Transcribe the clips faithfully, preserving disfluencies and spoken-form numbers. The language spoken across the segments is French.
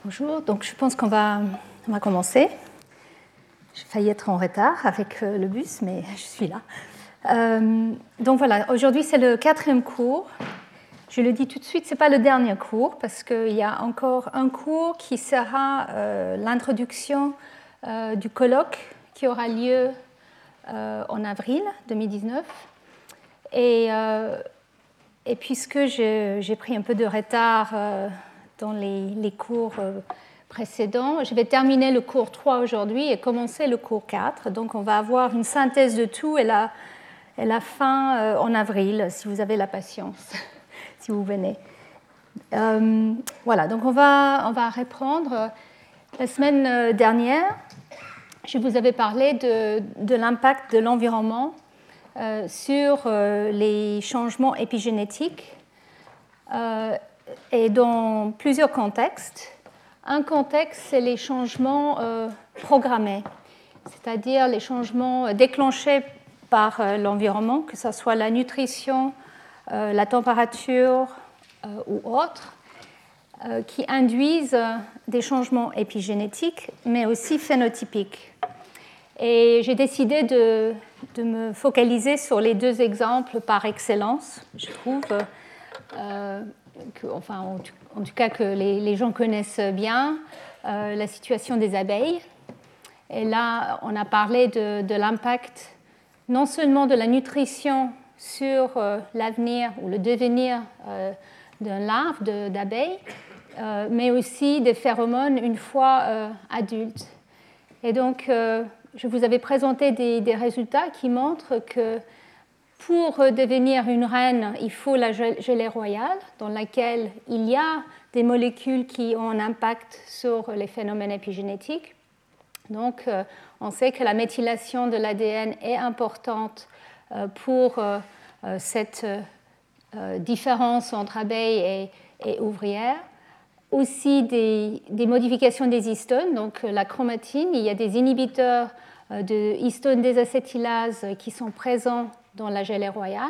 Bonjour, donc je pense qu'on va, on va commencer. J'ai failli être en retard avec le bus, mais je suis là. Euh, donc voilà, aujourd'hui c'est le quatrième cours. Je le dis tout de suite, ce n'est pas le dernier cours, parce qu'il y a encore un cours qui sera euh, l'introduction euh, du colloque qui aura lieu euh, en avril deux mille dix-neuf. Et, euh, et puisque je, j'ai pris un peu de retard euh, dans les, les cours euh, précédents, je vais terminer le cours trois aujourd'hui et commencer le cours quatre. Donc on va avoir une synthèse de tout et la, et la fin euh, en avril, si vous avez la patience, si vous venez. Euh, voilà, donc on va, on va reprendre. La semaine dernière, je vous avais parlé de, de l'impact de l'environnement euh, sur euh, les changements épigénétiques euh, et dans plusieurs contextes. Un contexte, c'est les changements euh, programmés, c'est-à-dire les changements déclenchés par euh, l'environnement, que ce soit la nutrition, euh, la température euh, ou autre, euh, qui induisent des changements épigénétiques, mais aussi phénotypiques. Et j'ai décidé de, de me focaliser sur les deux exemples par excellence, je trouve, euh, que, enfin, en, en tout cas que les, les gens connaissent bien, euh, la situation des abeilles. Et là, on a parlé de, de l'impact non seulement de la nutrition sur euh, l'avenir ou le devenir euh, d'un larve de, d'abeille, euh, mais aussi des phéromones une fois euh, adultes. Et donc, euh, je vous avais présenté des, des résultats qui montrent que pour devenir une reine, il faut la gelée royale, dans laquelle il y a des molécules qui ont un impact sur les phénomènes épigénétiques. Donc, euh, on sait que la méthylation de l'A D N est importante euh, pour euh, cette euh, différence entre abeilles et, et ouvrières. Aussi des, des modifications des histones, donc la chromatine, il y a des inhibiteurs de histone désacétylase qui sont présents dans la gelée royale.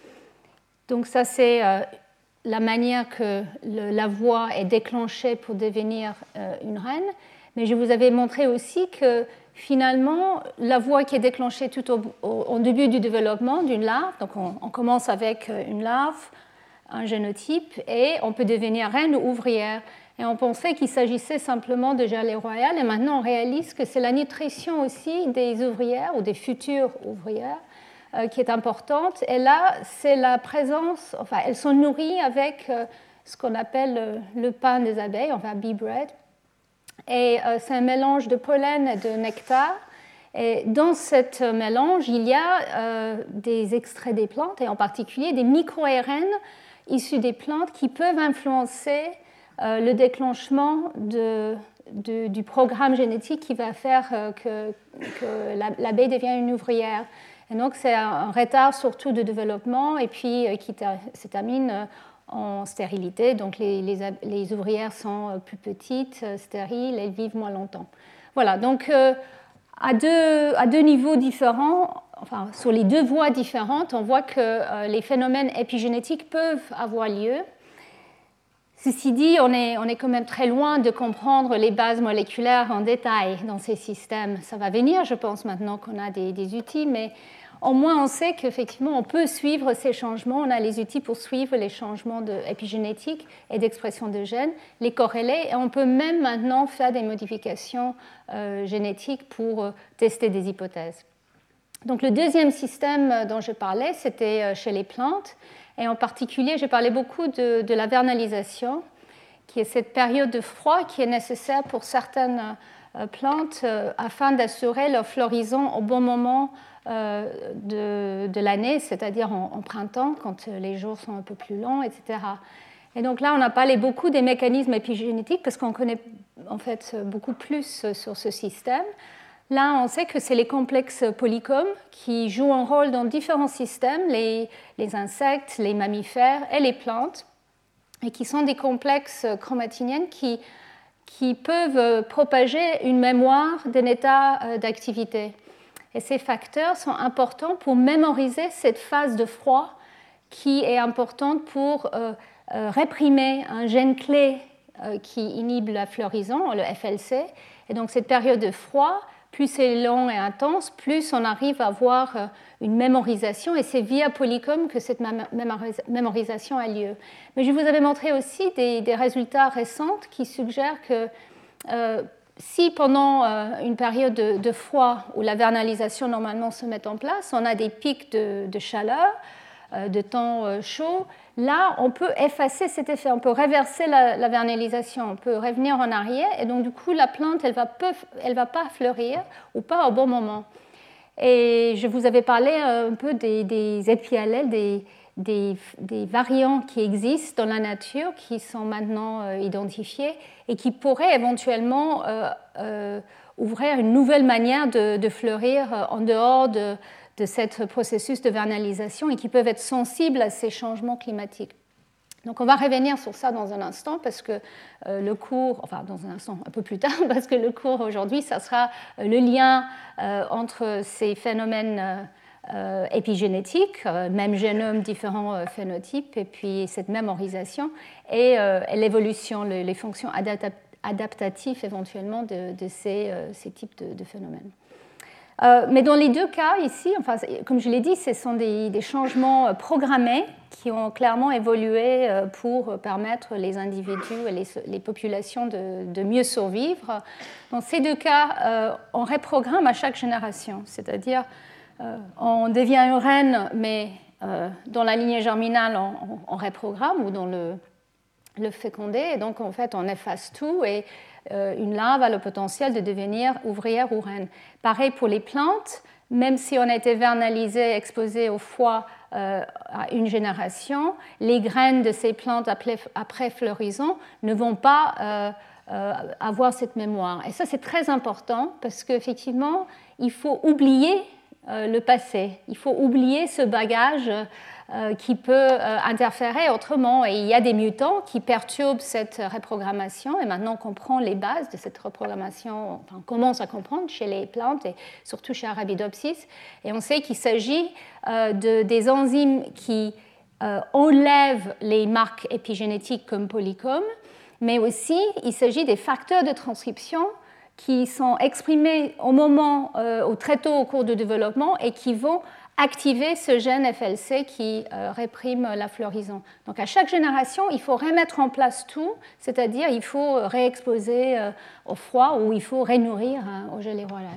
Donc ça, c'est euh, la manière que le, la voie est déclenchée pour devenir euh, une reine. Mais je vous avais montré aussi que finalement, la voie qui est déclenchée tout au, au, au début du développement d'une larve, donc on, on commence avec une larve, un génotype, et on peut devenir reine ou ouvrière. Et on pensait qu'il s'agissait simplement de gelée royale, et maintenant on réalise que c'est la nutrition aussi des ouvrières ou des futures ouvrières euh, qui est importante. Et là, c'est la présence, enfin, elles sont nourries avec euh, ce qu'on appelle euh, le pain des abeilles, enfin bee bread. Et euh, c'est un mélange de pollen et de nectar. Et dans ce mélange, il y a euh, des extraits des plantes, et en particulier des micro-A R N issus des plantes qui peuvent influencer euh, le déclenchement de, de, du programme génétique qui va faire euh, que, que l'abeille devient une ouvrière. Et donc, c'est un retard surtout de développement et puis euh, qui se termine euh, en stérilité. Donc, les, les, les ouvrières sont plus petites, stériles, elles vivent moins longtemps. Voilà, donc euh, à, deux, à deux niveaux différents, enfin, sur les deux voies différentes, on voit que euh, les phénomènes épigénétiques peuvent avoir lieu. Ceci dit, on est, on est quand même très loin de comprendre les bases moléculaires en détail dans ces systèmes. Ça va venir, je pense, maintenant qu'on a des, des outils, mais au moins on sait qu'effectivement on peut suivre ces changements. On a les outils pour suivre les changements de, épigénétiques et d'expression de gènes, les corréler, et on peut même maintenant faire des modifications euh, génétiques pour euh, tester des hypothèses. Donc le deuxième système dont je parlais, c'était chez les plantes. Et en particulier, j'ai parlé beaucoup de, de la vernalisation, qui est cette période de froid qui est nécessaire pour certaines euh, plantes euh, afin d'assurer leur floraison au bon moment euh, de, de l'année, c'est-à-dire en, en printemps, quand les jours sont un peu plus longs, et cetera. Et donc là, on a parlé beaucoup des mécanismes épigénétiques parce qu'on connaît en fait beaucoup plus sur ce système. Là, on sait que c'est les complexes polycomes qui jouent un rôle dans différents systèmes, les, les insectes, les mammifères et les plantes, et qui sont des complexes chromatiniennes qui, qui peuvent propager une mémoire d'un état d'activité. Et ces facteurs sont importants pour mémoriser cette phase de froid qui est importante pour euh, euh, réprimer un gène clé euh, qui inhibe la floraison, le F L C. Et donc cette période de froid, plus c'est long et intense, plus on arrive à avoir euh, une mémorisation. Et c'est via Polycom que cette mémorisation a lieu. Mais je vous avais montré aussi des, des résultats récents qui suggèrent que euh, si pendant euh, une période de, de froid où la vernalisation normalement se met en place, on a des pics de, de chaleur, euh, de temps euh, chaud, là on peut effacer cet effet, on peut réverser la, la vernalisation, on peut revenir en arrière et donc du coup la plante elle va, peu, elle va pas fleurir ou pas au bon moment. Et je vous avais parlé un peu des, des épiallèles, des, des, des variants qui existent dans la nature, qui sont maintenant euh, identifiés et qui pourraient éventuellement euh, euh, ouvrir une nouvelle manière de, de fleurir euh, en dehors de, de ce processus de vernalisation et qui peuvent être sensibles à ces changements climatiques. Donc on va revenir sur ça dans un instant parce que euh, le cours, enfin dans un instant un peu plus tard, parce que le cours aujourd'hui, ça sera euh, le lien euh, entre ces phénomènes euh, euh, épigénétiques, euh, même génome, différents euh, phénotypes, et puis cette mémorisation et, euh, et l'évolution, le, les fonctions adapta- adaptatives éventuellement de, de ces, euh, ces types de, de phénomènes. Euh, mais dans les deux cas ici, enfin, comme je l'ai dit, ce sont des, des changements programmés qui ont clairement évolué pour permettre les individus et les, les populations de, de mieux survivre. Dans ces deux cas, euh, on reprogramme à chaque génération, c'est-à-dire euh, on devient une reine, mais euh, dans la lignée germinale, on, on, on reprogramme ou dans le, le fécondé, et donc en fait on efface tout et euh, une larve a le potentiel de devenir ouvrière ou reine. Pareil pour les plantes, même si on a été vernalisé, exposé au froid euh, à une génération, les graines de ces plantes après, après floraison ne vont pas euh, euh, avoir cette mémoire. Et ça c'est très important parce qu'effectivement il faut oublier euh, le passé, il faut oublier ce bagage euh, qui peut euh, interférer autrement. Et il y a des mutants qui perturbent cette reprogrammation et maintenant on comprend les bases de cette reprogrammation, enfin on commence à comprendre chez les plantes et surtout chez Arabidopsis. Et on sait qu'il s'agit euh, de, des enzymes qui euh, enlèvent les marques épigénétiques comme Polycom, mais aussi il s'agit des facteurs de transcription qui sont exprimés au moment, euh, ou très tôt au cours du développement et qui vont activer ce gène F L C qui euh, réprime la floraison. Donc à chaque génération, il faut remettre en place tout, c'est-à-dire il faut réexposer euh, au froid ou il faut rénourrir hein, au gelée royale.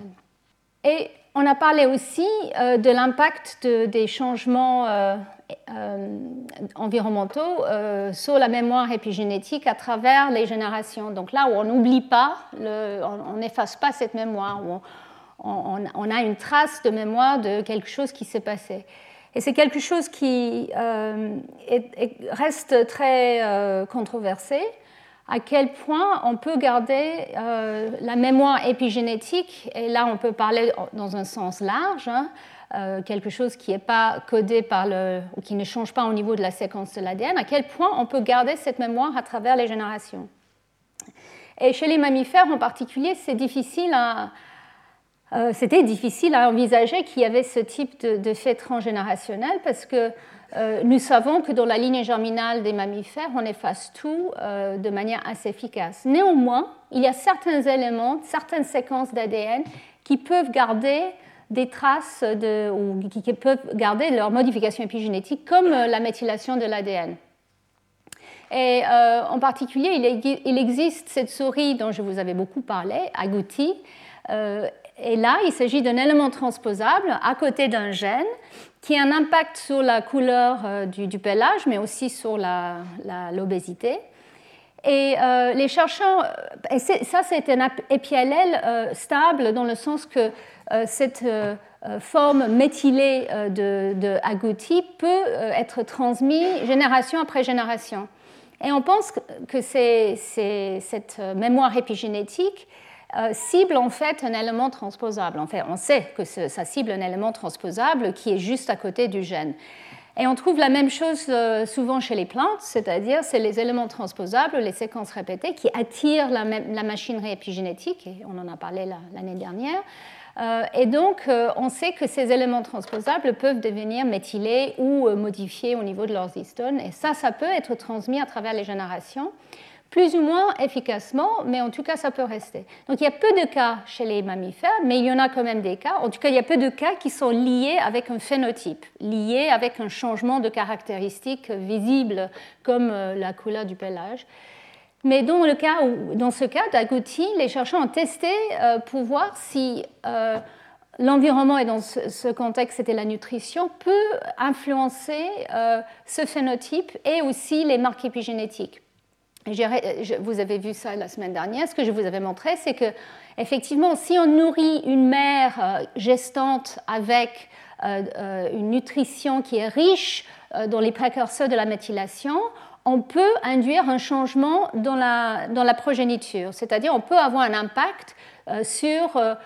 Et on a parlé aussi euh, de l'impact de, des changements euh, euh, environnementaux euh, sur la mémoire épigénétique à travers les générations. Donc là où on n'oublie pas, le, on n'efface pas cette mémoire, où on, on, on a une trace de mémoire de quelque chose qui s'est passé. Et c'est quelque chose qui euh, est, est, reste très euh, controversé. À quel point on peut garder euh, la mémoire épigénétique, et là on peut parler dans un sens large, hein, euh, quelque chose qui n'est pas codé par le, ou qui ne change pas au niveau de la séquence de l'A D N, à quel point on peut garder cette mémoire à travers les générations. Et chez les mammifères en particulier, c'est difficile à, euh, c'était difficile à envisager qu'il y avait ce type de, de fait transgénérationnel parce que Euh, nous savons que dans la lignée germinale des mammifères, on efface tout euh, de manière assez efficace. Néanmoins, il y a certains éléments, certaines séquences d'A D N qui peuvent garder des traces de, ou qui, qui peuvent garder leur modification épigénétique, comme euh, la méthylation de l'A D N. Et euh, en particulier, il, il existe cette souris dont je vous avais beaucoup parlé, agouti. Euh, et là, il s'agit d'un élément transposable à côté d'un gène qui a un impact sur la couleur euh, du, du pelage, mais aussi sur la, la, l'obésité. Et euh, les chercheurs, et ça c'est un épiallèle euh, stable dans le sens que euh, cette euh, forme méthylée euh, de, de agouti peut euh, être transmise génération après génération. Et on pense que c'est, c'est cette mémoire épigénétique Euh, cible en fait un élément transposable. En fait, on sait que ce, ça cible un élément transposable qui est juste à côté du gène. Et on trouve la même chose euh, souvent chez les plantes, c'est-à-dire c'est les éléments transposables, les séquences répétées qui attirent la, la machinerie épigénétique, et on en a parlé la, l'année dernière. Euh, et donc, euh, on sait que ces éléments transposables peuvent devenir méthylés ou euh, modifiés au niveau de leurs histones, et ça, ça peut être transmis à travers les générations. plus ou moins efficacement, mais en tout cas, ça peut rester. Donc, il y a peu de cas chez les mammifères, mais il y en a quand même des cas. En tout cas, il y a peu de cas qui sont liés avec un phénotype, liés avec un changement de caractéristiques visible, comme la couleur du pelage. Mais dans, le cas où, dans ce cas d'agouti, les chercheurs ont testé euh, pour voir si euh, l'environnement, et dans ce, ce contexte, c'était la nutrition, peut influencer euh, ce phénotype et aussi les marques épigénétiques. Je, vous avez vu ça la semaine dernière. Ce que je vous avais montré, c'est que, effectivement, si on nourrit une mère euh, gestante avec euh, euh, une nutrition qui est riche euh, dans les précurseurs de la méthylation, on peut induire un changement dans la, dans la progéniture, c'est-à-dire on peut avoir un impact euh, sur euh,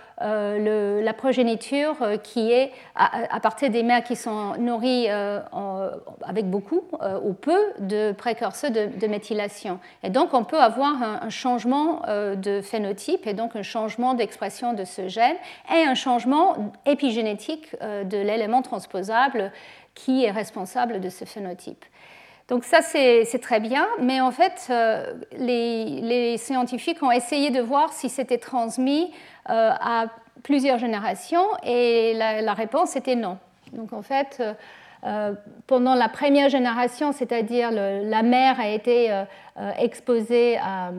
le, la progéniture euh, qui est à, à partir des mères qui sont nourries euh, en, avec beaucoup euh, ou peu de précurseurs de, de méthylation. Et donc on peut avoir un, un changement euh, de phénotype et donc un changement d'expression de ce gène et un changement épigénétique euh, de l'élément transposable qui est responsable de ce phénotype. Donc ça, c'est, c'est très bien, mais en fait, euh, les, les scientifiques ont essayé de voir si c'était transmis euh, à plusieurs générations, et la, la réponse était non. Donc en fait, euh, pendant la première génération, c'est-à-dire le, la mère a été euh, exposée à,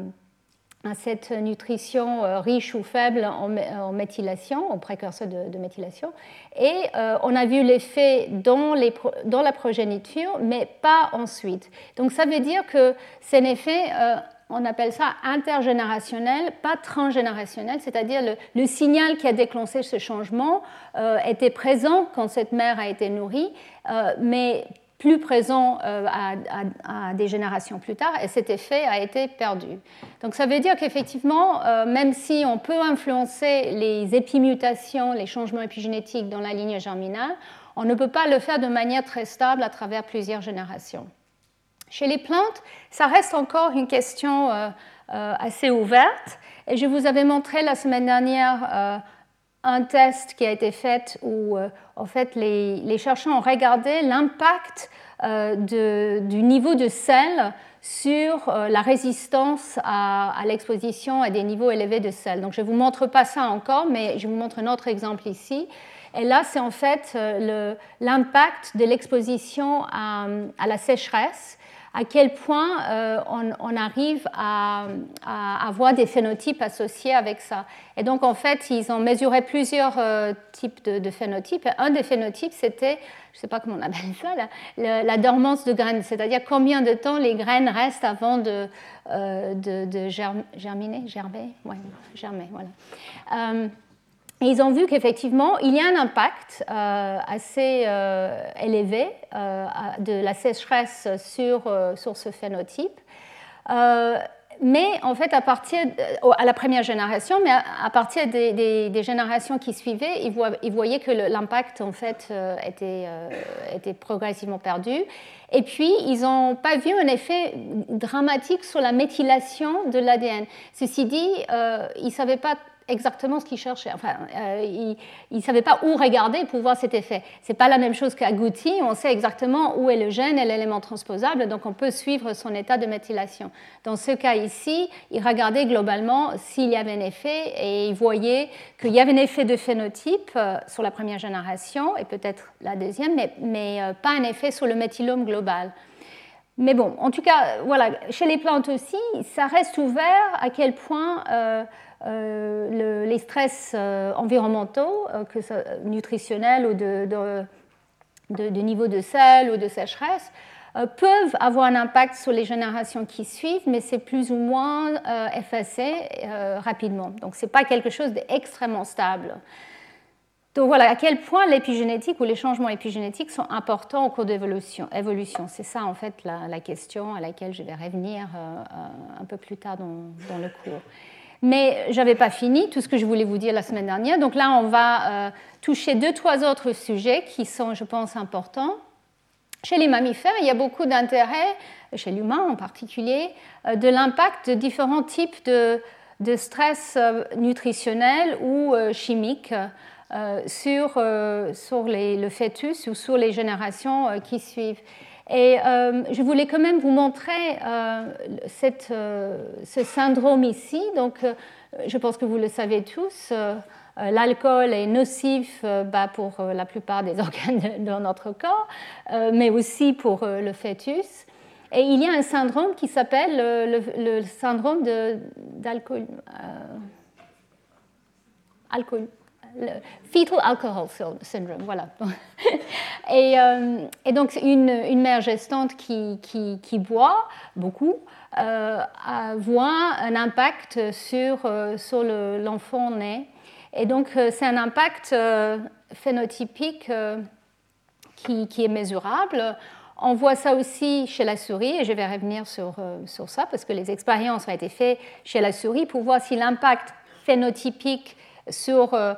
à cette nutrition euh, riche ou faible en, en méthylation, en précurseur de, de méthylation, et euh, on a vu l'effet dans, les, dans la progéniture, mais pas ensuite. Donc ça veut dire que c'est un effet, euh, on appelle ça intergénérationnel, pas transgénérationnel, c'est-à-dire le, le signal qui a déclenché ce changement euh, était présent quand cette mère a été nourrie, euh, mais plus présent euh, à, à, à des générations plus tard, et cet effet a été perdu. Donc ça veut dire qu'effectivement, euh, même si on peut influencer les épimutations, les changements épigénétiques dans la ligne germinale, on ne peut pas le faire de manière très stable à travers plusieurs générations. Chez les plantes, ça reste encore une question euh, euh, assez ouverte, et je vous avais montré la semaine dernière euh, un test qui a été fait où euh, en fait, les, les chercheurs ont regardé l'impact euh, de, du niveau de sel sur euh, la résistance à, à l'exposition à des niveaux élevés de sel. Donc je ne vous montre pas ça encore, mais je vous montre un autre exemple ici. Et là, c'est en fait euh, le, l'impact de l'exposition à, à la sécheresse, à quel point euh, on, on arrive à, à avoir des phénotypes associés avec ça. Et donc, en fait, ils ont mesuré plusieurs euh, types de, de phénotypes. Et un des phénotypes, c'était, je ne sais pas comment on appelle ça, la, la, la dormance de graines, c'est-à-dire combien de temps les graines restent avant de, euh, de, de germ, germiner, germer, ouais, germer, voilà. Euh, Et ils ont vu qu'effectivement, il y a un impact euh, assez euh, élevé euh, de la sécheresse sur, euh, sur ce phénotype. Euh, mais en fait, à partir de, à la première génération, mais à, à partir des, des, des générations qui suivaient, ils, voient, ils voyaient que le, l'impact en fait euh, était, euh, était progressivement perdu. Et puis, ils n'ont pas vu un effet dramatique sur la méthylation de l'A D N. Ceci dit, euh, ils ne savaient pas exactement ce qu'ils cherchaient. Enfin, euh, ils ne savaient pas où regarder pour voir cet effet. Ce n'est pas la même chose qu'agouti, on sait exactement où est le gène et l'élément transposable, donc on peut suivre son état de méthylation. Dans ce cas ici, ils regardaient globalement s'il y avait un effet, et ils voyaient qu'il y avait un effet de phénotype euh, sur la première génération, et peut-être la deuxième, mais, mais euh, pas un effet sur le méthylome global. Mais bon, en tout cas, voilà, chez les plantes aussi, ça reste ouvert à quel point euh, euh, le, les stress euh, environnementaux, euh, que ça, nutritionnels ou de, de, de, de niveau de sel ou de sécheresse, euh, peuvent avoir un impact sur les générations qui suivent, mais c'est plus ou moins euh, effacé euh, rapidement. Donc, ce n'est pas quelque chose d'extrêmement stable. Donc voilà, à quel point l'épigénétique ou les changements épigénétiques sont importants au cours de l'évolution. C'est ça en fait la, la question à laquelle je vais revenir euh, un peu plus tard dans, dans le cours. Mais je n'avais pas fini tout ce que je voulais vous dire la semaine dernière. Donc là, on va euh, toucher deux, trois autres sujets qui sont, je pense, importants. Chez les mammifères, il y a beaucoup d'intérêt, chez l'humain en particulier, euh, de l'impact de différents types de, de stress euh, nutritionnels ou euh, chimiques Euh, sur, euh, sur les, le fœtus ou sur les générations euh, qui suivent. Et euh, je voulais quand même vous montrer euh, cette, euh, ce syndrome ici. Donc, euh, je pense que vous le savez tous. Euh, L'alcool est nocif euh, bah, pour euh, la plupart des organes de, de notre corps, euh, mais aussi pour euh, le fœtus. Et il y a un syndrome qui s'appelle le, le, le syndrome d'alcool. Euh, alcool, le fetal alcohol syndrome, voilà. et, euh, et donc une, une mère gestante qui, qui, qui boit beaucoup euh, voit un impact sur, euh, sur l'enfant né. Et donc, c'est un impact euh, phénotypique euh, qui, qui est mesurable. On voit ça aussi chez la souris, et je vais revenir sur, euh, sur ça, parce que les expériences ont été faites chez la souris pour voir si l'impact phénotypique sur euh,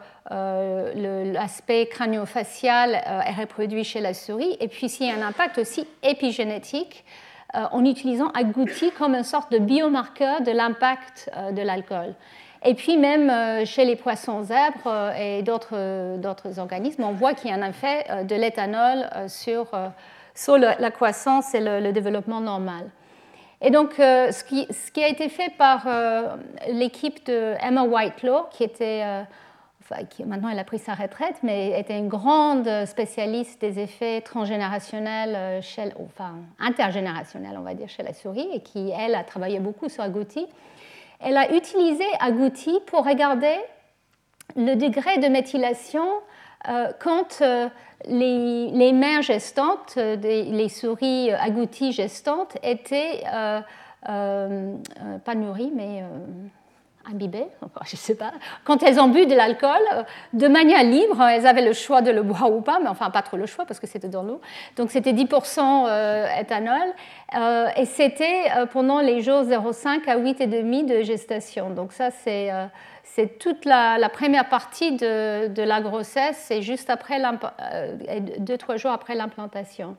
euh, l'aspect crânio-facial euh, est reproduit chez la souris, et puis s'il y a un impact aussi épigénétique euh, en utilisant agouti comme une sorte de biomarqueur de l'impact euh, de l'alcool. Et puis même chez les poissons zèbres et d'autres organismes, on voit qu'il y a un effet de l'éthanol sur, sur la croissance et le, le développement normal. Et donc, ce qui, ce qui a été fait par l'équipe de Emma Whitelaw, qui était, enfin, qui, maintenant elle a pris sa retraite, mais était une grande spécialiste des effets transgénérationnels, chez, enfin intergénérationnels, on va dire, chez la souris, et qui, elle, a travaillé beaucoup sur agouti. Elle a utilisé agouti pour regarder le degré de méthylation euh, quand euh, les, les mères gestantes, euh, des, les souris agouti gestantes, étaient euh, euh, pas nourries, mais euh, imbibées, enfin, je ne sais pas. Quand elles ont bu de l'alcool, de manière libre, elles avaient le choix de le boire ou pas, mais enfin pas trop le choix parce que c'était dans l'eau. Donc c'était dix pour cent euh, éthanol. Euh, et c'était euh, pendant les jours zéro virgule cinq à huit virgule cinq de gestation. Donc ça, c'est euh, toute la, la première partie de, de la grossesse, c'est juste après euh, deux, trois jours après l'implantation.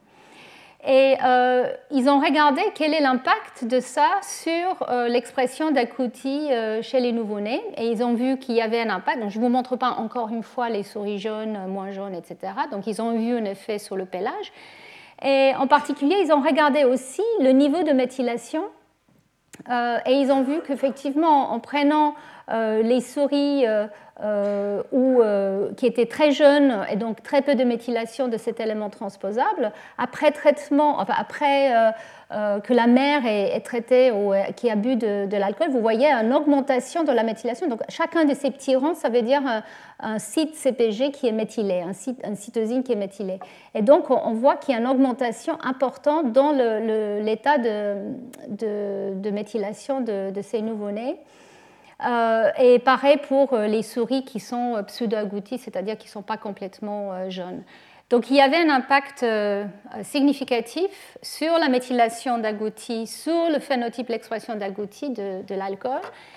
Et euh, ils ont regardé quel est l'impact de ça sur euh, l'expression d'agouti euh, chez les nouveau-nés. Et ils ont vu qu'il y avait un impact. Donc je ne vous montre pas encore une fois les souris jaunes, moins jaunes, et cetera. Donc ils ont vu un effet sur le pelage. Et en particulier, ils ont regardé aussi le niveau de méthylation. Euh, et ils ont vu qu'effectivement, en prenant euh, les souris euh, euh, où, euh, qui étaient très jeunes et donc très peu de méthylation de cet élément transposable, après traitement, enfin après euh, euh, que la mère est, est traitée ou euh, qui a bu de, de l'alcool, vous voyez une augmentation de la méthylation. Donc chacun de ces petits ronds, ça veut dire un, un site C P G qui est méthylé, un, site, un cytosine qui est méthylé. Et donc on, on voit qu'il y a une augmentation importante dans l'état de, de, de méthylation de, de ces nouveau-nés. Euh, et pareil pour les souris qui sont pseudo-agouties, c'est-à-dire qui ne sont pas complètement euh, jaunes. Donc il y avait un impact euh, significatif sur la méthylation d'agouti, sur le phénotype, l'expression d'agouti de, de l'alcool.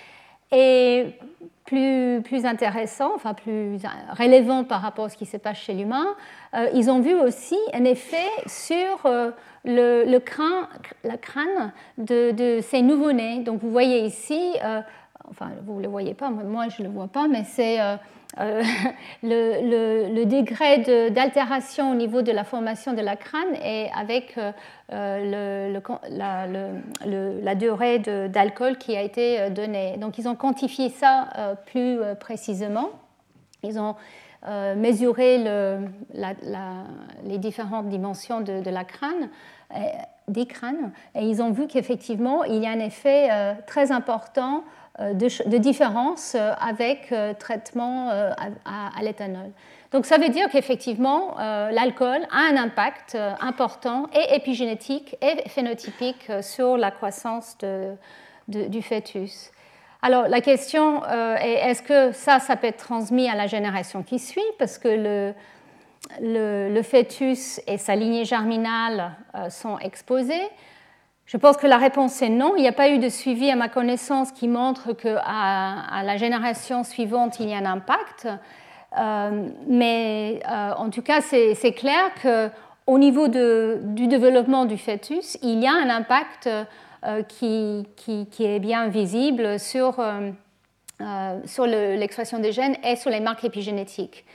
Et plus, plus intéressant, enfin plus relevant par rapport à ce qui se passe chez l'humain, euh, ils ont vu aussi un effet sur euh, le, le crâne, la crâne de, de ces nouveau-nés. Donc vous voyez ici, euh, enfin vous ne le voyez pas, moi je ne le vois pas, mais c'est euh, euh, le, le, le degré d'altération au niveau de la formation de la crâne et avec euh, le, le, la, le, le, la durée d'alcool qui a été donnée. Donc ils ont quantifié ça euh, plus euh, précisément. Ils ont euh, mesuré le, la, la, les différentes dimensions de, de la crâne, euh, des crânes, et ils ont vu qu'effectivement il y a un effet euh, très important De, de différence avec euh, traitement euh, à, à l'éthanol. Donc ça veut dire qu'effectivement euh, l'alcool a un impact euh, important et épigénétique et phénotypique euh, sur la croissance de, de, du fœtus. Alors la question euh, est est-ce que ça, ça peut être transmis à la génération qui suit, parce que le, le, le fœtus et sa lignée germinale euh, sont exposés. Je pense que la réponse est non. Il n'y a pas eu de suivi, à ma connaissance, qui montre qu'à à la génération suivante, il y a un impact. Euh, mais euh, en tout cas, c'est clair qu'au niveau de, du développement du fœtus, il y a un impact euh, qui, qui, qui est bien visible sur, euh, sur l'expression le, des gènes et sur les marques épigénétiques.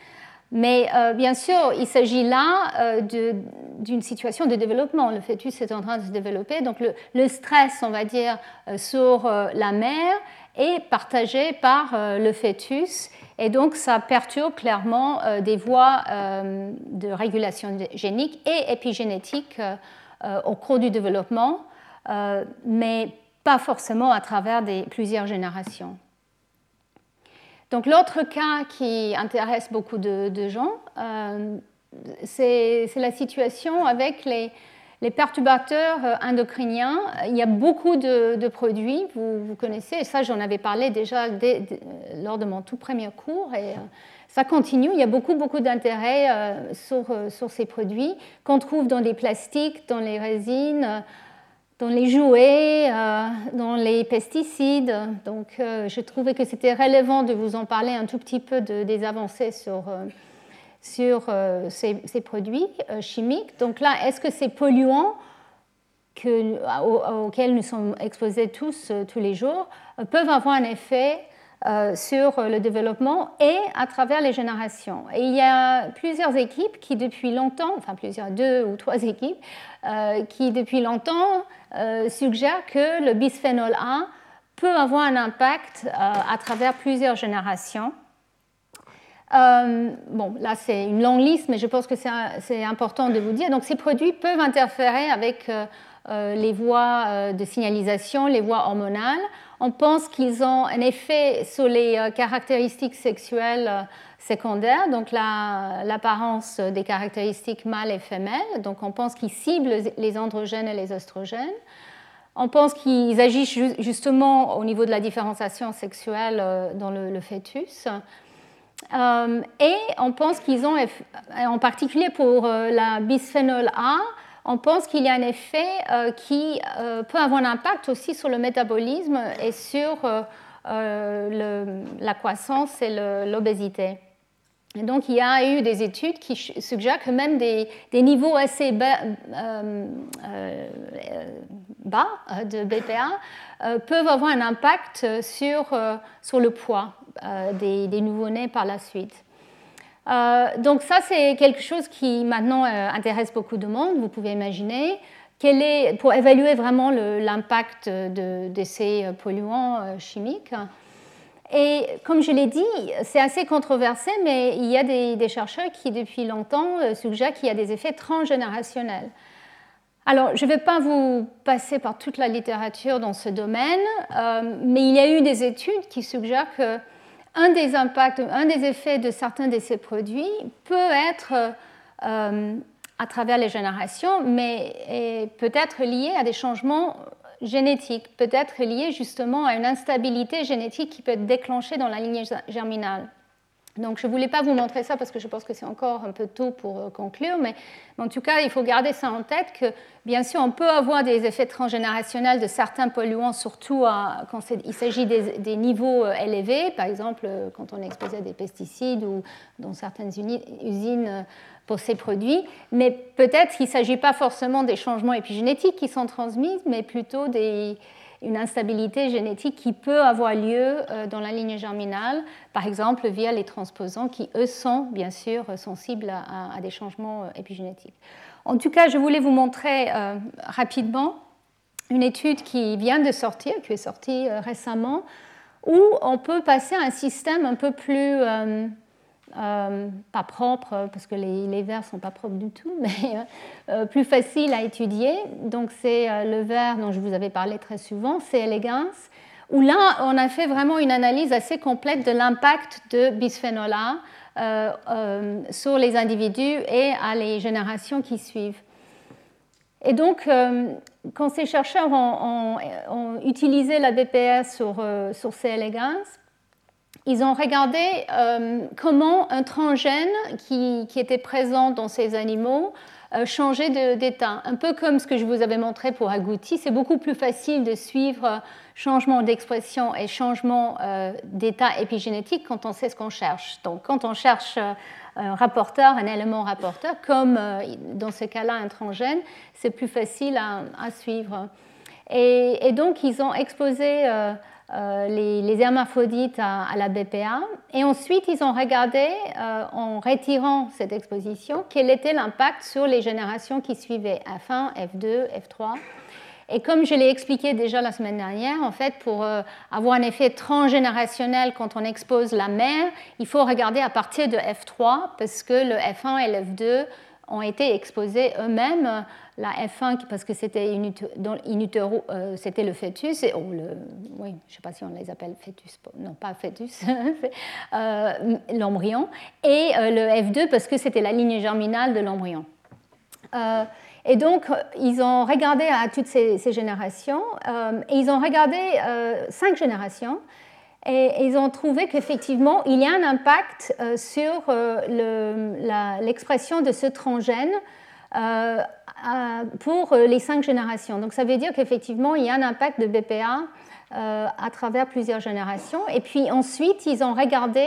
Mais euh, bien sûr, il s'agit là euh, de, d'une situation de développement. Le fœtus est en train de se développer, donc le, le stress, on va dire, euh, sur euh, la mère est partagé par euh, le fœtus, et donc ça perturbe clairement euh, des voies euh, de régulation génique et épigénétique euh, euh, au cours du développement, euh, mais pas forcément à travers des, plusieurs générations. Donc l'autre cas qui intéresse beaucoup de, de gens, euh, c'est, c'est la situation avec les, les perturbateurs endocriniens. Il y a beaucoup de, de produits, vous, vous connaissez, et ça j'en avais parlé déjà dès, dès, lors de mon tout premier cours, et euh, ça continue. Il y a beaucoup, beaucoup d'intérêt euh, sur, sur ces produits qu'on trouve dans les plastiques, dans les résines, euh, dans les jouets, euh, dans les pesticides. Donc, euh, je trouvais que c'était relevant de vous en parler un tout petit peu de, des avancées sur, euh, sur euh, ces, ces produits euh, chimiques. Donc là, est-ce que ces polluants que, aux, auxquels nous sommes exposés tous, euh, tous les jours, euh, peuvent avoir un effet euh, sur le développement et à travers les générations? Et il y a plusieurs équipes qui, depuis longtemps, enfin plusieurs, deux ou trois équipes, euh, qui, depuis longtemps, Euh, suggère que le bisphénol A peut avoir un impact euh, à travers plusieurs générations. Euh, bon, là, c'est une longue liste, mais je pense que c'est, c'est important de vous dire. Donc, ces produits peuvent interférer avec euh, euh, les voies euh, de signalisation, les voies hormonales. On pense qu'ils ont un effet sur les euh, caractéristiques sexuelles euh, secondaires, donc la, l'apparence des caractéristiques mâles et femelles. Donc, on pense qu'ils ciblent les androgènes et les oestrogènes. On pense qu'ils agissent justement au niveau de la différenciation sexuelle euh, dans le, le fœtus. Euh, et on pense qu'ils ont, en particulier pour euh, la bisphénol A, on pense qu'il y a un effet euh, qui euh, peut avoir un impact aussi sur le métabolisme et sur euh, euh, le, la croissance et le, l'obésité. Et donc, il y a eu des études qui suggèrent que même des, des niveaux assez bas, euh, euh, bas de B P A euh, peuvent avoir un impact sur, euh, sur le poids euh, des, des nouveau-nés par la suite. Euh, donc ça, c'est quelque chose qui maintenant euh, intéresse beaucoup de monde, vous pouvez imaginer. Quel est, pour évaluer vraiment le, l'impact de, de ces polluants euh, chimiques. Et comme je l'ai dit, c'est assez controversé, mais il y a des, des chercheurs qui, depuis longtemps, euh, suggèrent qu'il y a des effets transgénérationnels. Alors, je ne vais pas vous passer par toute la littérature dans ce domaine, euh, mais il y a eu des études qui suggèrent que un des impacts, un des effets de certains de ces produits peut être euh, à travers les générations, mais est peut-être lié à des changements génétiques, peut-être lié justement à une instabilité génétique qui peut être déclenchée dans la lignée germinale. Donc, je ne voulais pas vous montrer ça parce que je pense que c'est encore un peu tôt pour conclure, mais en tout cas, il faut garder ça en tête que, bien sûr, on peut avoir des effets transgénérationnels de certains polluants, surtout à, quand il s'agit des, des niveaux élevés, par exemple, quand on est exposé à des pesticides ou dans certaines uni, usines pour ces produits, mais peut-être qu'il ne s'agit pas forcément des changements épigénétiques qui sont transmis, mais plutôt des... une instabilité génétique qui peut avoir lieu dans la lignée germinale, par exemple via les transposants qui, eux, sont bien sûr sensibles à, à des changements épigénétiques. En tout cas, je voulais vous montrer euh, rapidement une étude qui vient de sortir, qui est sortie euh, récemment, où on peut passer à un système un peu plus... Euh, Euh, pas propre, parce que les, les vers ne sont pas propres du tout, mais euh, plus facile à étudier. Donc c'est euh, le vers dont je vous avais parlé très souvent, C. elegans, où là, on a fait vraiment une analyse assez complète de l'impact de bisphénol A euh, euh, sur les individus et à les générations qui suivent. Et donc, euh, quand ces chercheurs ont, ont, ont utilisé la B P S sur, euh, sur C. elegans, ils ont regardé euh, comment un transgène qui, qui était présent dans ces animaux euh, changeait de, d'état. Un peu comme ce que je vous avais montré pour agouti, c'est beaucoup plus facile de suivre changement d'expression et changement euh, d'état épigénétique quand on sait ce qu'on cherche. Donc, quand on cherche un rapporteur, un élément rapporteur, comme euh, dans ce cas-là un transgène, c'est plus facile à, à suivre. Et, et donc, ils ont exposé... Euh, Euh, les, les hermaphrodites à, à la B P A et ensuite, ils ont regardé, euh, en retirant cette exposition, quel était l'impact sur les générations qui suivaient, F un, F deux, F trois. Et comme je l'ai expliqué déjà la semaine dernière, en fait, pour euh, avoir un effet transgénérationnel quand on expose la mère, il faut regarder à partir de F trois, parce que le F un et le F deux ont été exposés eux-mêmes. La F un, parce que c'était in utero, euh, c'était le fœtus, et, oh, le, oui, je ne sais pas si on les appelle fœtus, non pas fœtus, euh, l'embryon, et euh, le F deux parce que c'était la lignée germinale de l'embryon. Euh, et donc, ils ont regardé à toutes ces, ces générations, euh, et ils ont regardé euh, cinq générations, et, et ils ont trouvé qu'effectivement, il y a un impact euh, sur euh, l'expression le, de ce transgène euh, à, pour les cinq générations. Donc, ça veut dire qu'effectivement, il y a un impact de B P A euh, à travers plusieurs générations. Et puis ensuite, ils ont regardé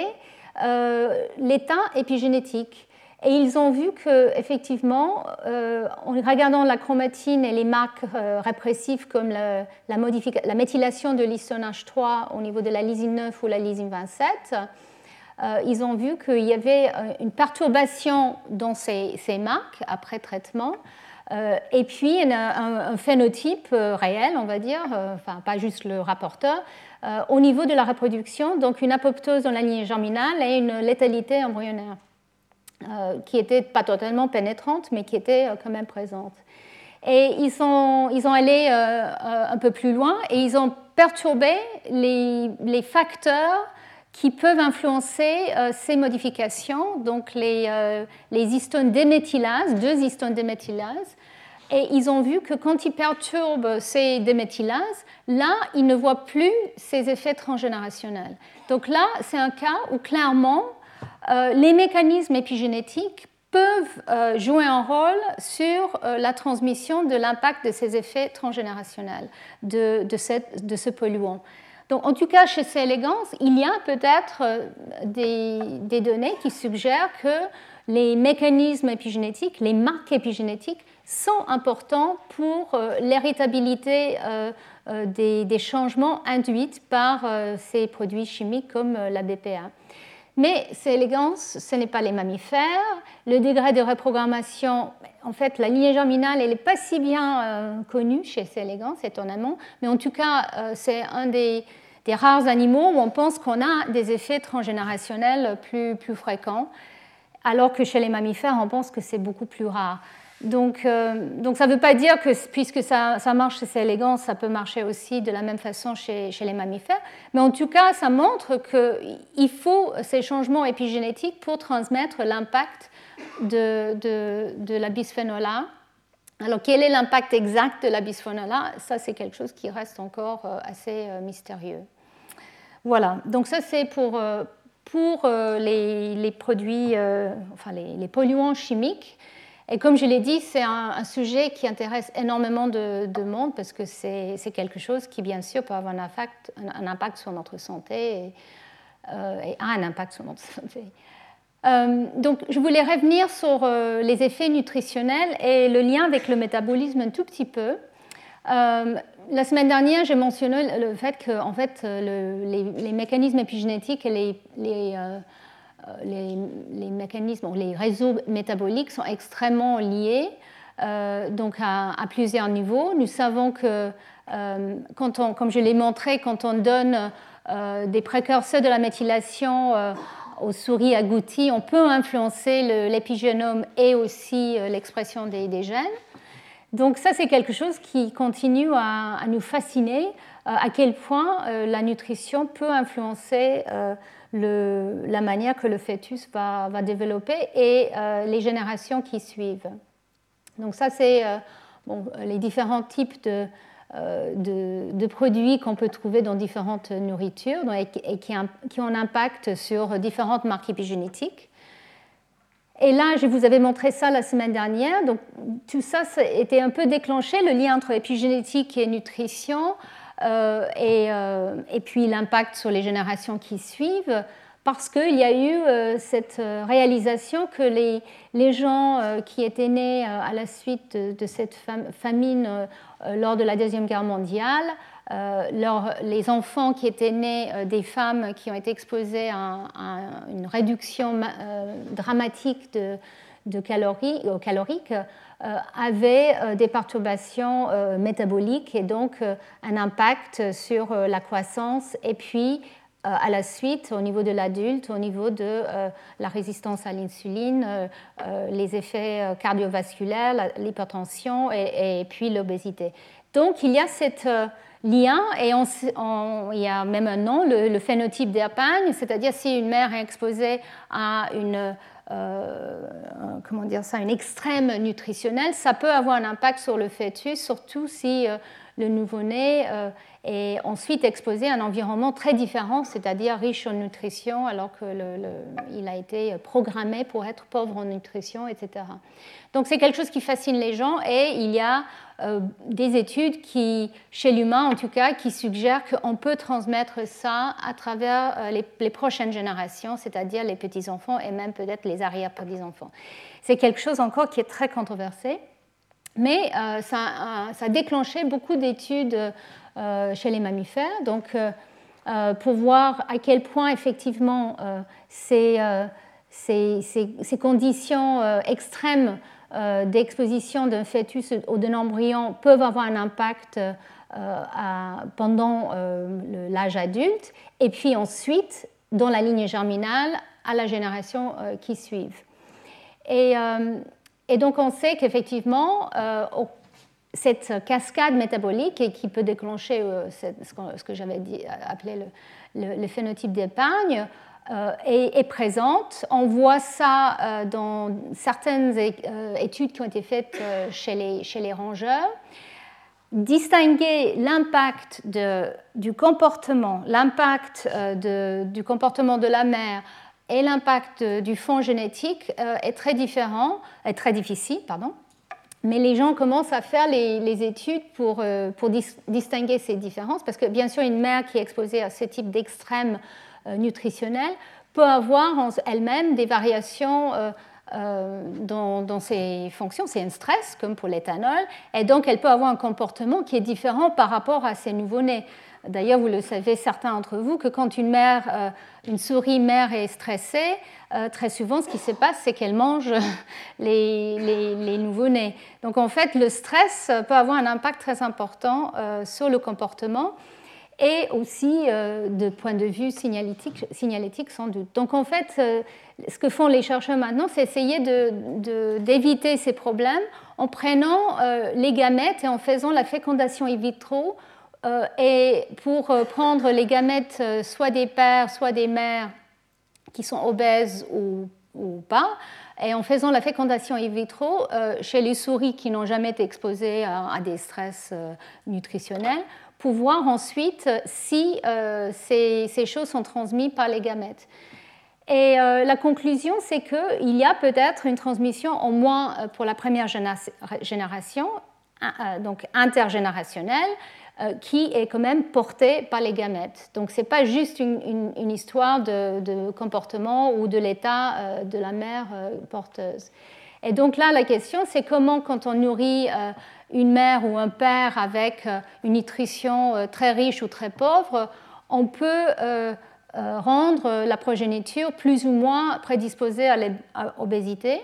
euh, l'état épigénétique. Et ils ont vu qu'effectivement, euh, en regardant la chromatine et les marques euh, répressives comme la, la, la méthylation de l'histone H trois au niveau de la lysine neuf ou la lysine vingt-sept, euh, ils ont vu qu'il y avait une perturbation dans ces, ces marques après traitement, euh, et puis un, un, un phénotype euh, réel, on va dire, euh, enfin pas juste le rapporteur, euh, au niveau de la reproduction, donc une apoptose dans la lignée germinale et une létalité embryonnaire. Euh, qui n'était pas totalement pénétrante, mais qui était euh, quand même présente. Et ils sont, ils ont allé euh, euh, un peu plus loin et ils ont perturbé les, les facteurs qui peuvent influencer euh, ces modifications, donc les, euh, les histones déméthylases, deux histones déméthylases. Et ils ont vu que quand ils perturbent ces déméthylases, là, ils ne voient plus ces effets transgénérationnels. Donc là, c'est un cas où clairement, Euh, les mécanismes épigénétiques peuvent euh, jouer un rôle sur euh, la transmission de l'impact de ces effets transgénérationnels de, de, cette, de ce polluant. Donc, en tout cas, chez C. elegans, il y a peut-être euh, des, des données qui suggèrent que les mécanismes épigénétiques, les marques épigénétiques, sont importants pour euh, l'héritabilité euh, euh, des, des changements induits par euh, ces produits chimiques comme euh, la B P A. Mais C. elegans, ce n'est pas les mammifères. Le degré de reprogrammation, en fait, la lignée germinale, elle n'est pas si bien euh, connue chez C. elegans, étonnamment. Mais en tout cas, euh, c'est un des, des rares animaux où on pense qu'on a des effets transgénérationnels plus, plus fréquents, alors que chez les mammifères, on pense que c'est beaucoup plus rare. Donc, euh, donc ça ne veut pas dire que puisque ça, ça marche chez C. elegans, ça peut marcher aussi de la même façon chez, chez les mammifères. Mais en tout cas, ça montre qu'il faut ces changements épigénétiques pour transmettre l'impact de, de, de la bisphénol A. Alors, quel est l'impact exact de la bisphénol A? Ça, c'est quelque chose qui reste encore assez mystérieux. Voilà, donc ça, c'est pour, pour les, les produits, enfin les, les polluants chimiques. Et comme je l'ai dit, c'est un, un sujet qui intéresse énormément de, de monde parce que c'est, c'est quelque chose qui, bien sûr, peut avoir un impact, un, un impact sur notre santé et, euh, et a un impact sur notre santé. Euh, donc, je voulais revenir sur euh, les effets nutritionnels et le lien avec le métabolisme un tout petit peu. Euh, la semaine dernière, j'ai mentionné le fait que en fait, le, les, les mécanismes épigénétiques et les, les euh, Les, les mécanismes, les réseaux métaboliques sont extrêmement liés, euh, donc à, à plusieurs niveaux. Nous savons que, euh, quand on, comme je l'ai montré, quand on donne euh, des précurseurs de la méthylation euh, aux souris agouties, on peut influencer le, l'épigénome et aussi euh, l'expression des, des gènes. Donc ça, c'est quelque chose qui continue à, à nous fasciner, euh, à quel point euh, la nutrition peut influencer euh, Le, la manière que le fœtus va, va développer et euh, les générations qui suivent. Donc ça, c'est euh, bon, les différents types de, euh, de, de produits qu'on peut trouver dans différentes nourritures et, et qui, qui ont un impact sur différentes marques épigénétiques. Et là, je vous avais montré ça la semaine dernière. Donc tout ça, ça était un peu déclenché, le lien entre épigénétique et nutrition. Euh, et, euh, et puis l'impact sur les générations qui suivent, parce qu'il y a eu euh, cette réalisation que les, les gens euh, qui étaient nés euh, à la suite de, de cette fam- famine euh, lors de la Deuxième Guerre mondiale euh, leur, les enfants qui étaient nés euh, des femmes qui ont été exposées à, à une réduction euh, dramatique de, de calories, euh, caloriques euh, avaient euh, des perturbations euh, métaboliques et donc euh, un impact sur euh, la croissance et puis à la suite, au niveau de l'adulte, au niveau de euh, la résistance à l'insuline, euh, euh, les effets cardiovasculaires, l'hypertension et, et puis l'obésité. Donc, il y a ce euh, lien, et on, on, il y a même un nom, le, le phénotype d'Herpagne, c'est-à-dire si une mère est exposée à une, euh, comment dire ça, une extrême nutritionnelle, ça peut avoir un impact sur le fœtus, surtout si euh, le nouveau-né euh, est ensuite exposé à un environnement très différent, c'est-à-dire riche en nutrition, alors qu'il a été programmé pour être pauvre en nutrition, et cetera. Donc c'est quelque chose qui fascine les gens, et il y a euh, des études qui, chez l'humain en tout cas, qui suggèrent qu'on peut transmettre ça à travers euh, les, les prochaines générations, c'est-à-dire les petits-enfants et même peut-être les arrière-petits-enfants. C'est quelque chose encore qui est très controversé. Mais euh, ça, euh, ça a déclenché beaucoup d'études euh, chez les mammifères, donc euh, euh, pour voir à quel point effectivement euh, ces, euh, ces, ces, ces conditions euh, extrêmes euh, d'exposition d'un fœtus ou d'un embryon peuvent avoir un impact euh, à, pendant euh, l'âge adulte, et puis ensuite, dans la lignée germinale, à la génération euh, qui suivent. Et, euh, Et donc, on sait qu'effectivement, euh, cette cascade métabolique et qui peut déclencher euh, ce que j'avais appelé le, le, le phénotype d'Herpagne euh, est, est présente. On voit ça euh, dans certaines euh, études qui ont été faites euh, chez, les, chez les rongeurs. Distinguer l'impact du comportement, l'impact euh, du comportement de la mère et l'impact du fond génétique euh, est très différent, est très difficile, pardon. Mais les gens commencent à faire les, les études pour, euh, pour dis, distinguer ces différences, parce que bien sûr, une mère qui est exposée à ce type d'extrême euh, nutritionnel peut avoir en elle-même des variations euh, euh, dans, dans ses fonctions. C'est un stress, comme pour l'éthanol, et donc elle peut avoir un comportement qui est différent par rapport à ses nouveau-nés. D'ailleurs, vous le savez, certains d'entre vous, que quand une mère, euh, une souris mère est stressée, euh, très souvent, ce qui se passe, c'est qu'elle mange les, les, les nouveau-nés. Donc, en fait, le stress peut avoir un impact très important euh, sur le comportement et aussi euh, de point de vue signalétique, signalétique, sans doute. Donc, en fait, euh, ce que font les chercheurs maintenant, c'est essayer de, de, d'éviter ces problèmes en prenant euh, les gamètes et en faisant la fécondation in vitro. Euh, et pour euh, prendre les gamètes euh, soit des pères, soit des mères qui sont obèses ou, ou pas, et en faisant la fécondation in vitro euh, chez les souris qui n'ont jamais été exposées à, à des stress euh, nutritionnels, pour voir ensuite si euh, ces, ces choses sont transmises par les gamètes. Et euh, la conclusion, c'est qu'il y a peut-être une transmission, au moins pour la première génération, euh, donc intergénérationnelle, Euh, qui est quand même portée par les gamètes. Donc ce n'est pas juste une, une, une histoire de, de comportement ou de l'état euh, de la mère euh, porteuse. Et donc là, la question, c'est comment, quand on nourrit euh, une mère ou un père avec euh, une nutrition euh, très riche ou très pauvre, on peut euh, euh, rendre la progéniture plus ou moins prédisposée à l'obésité.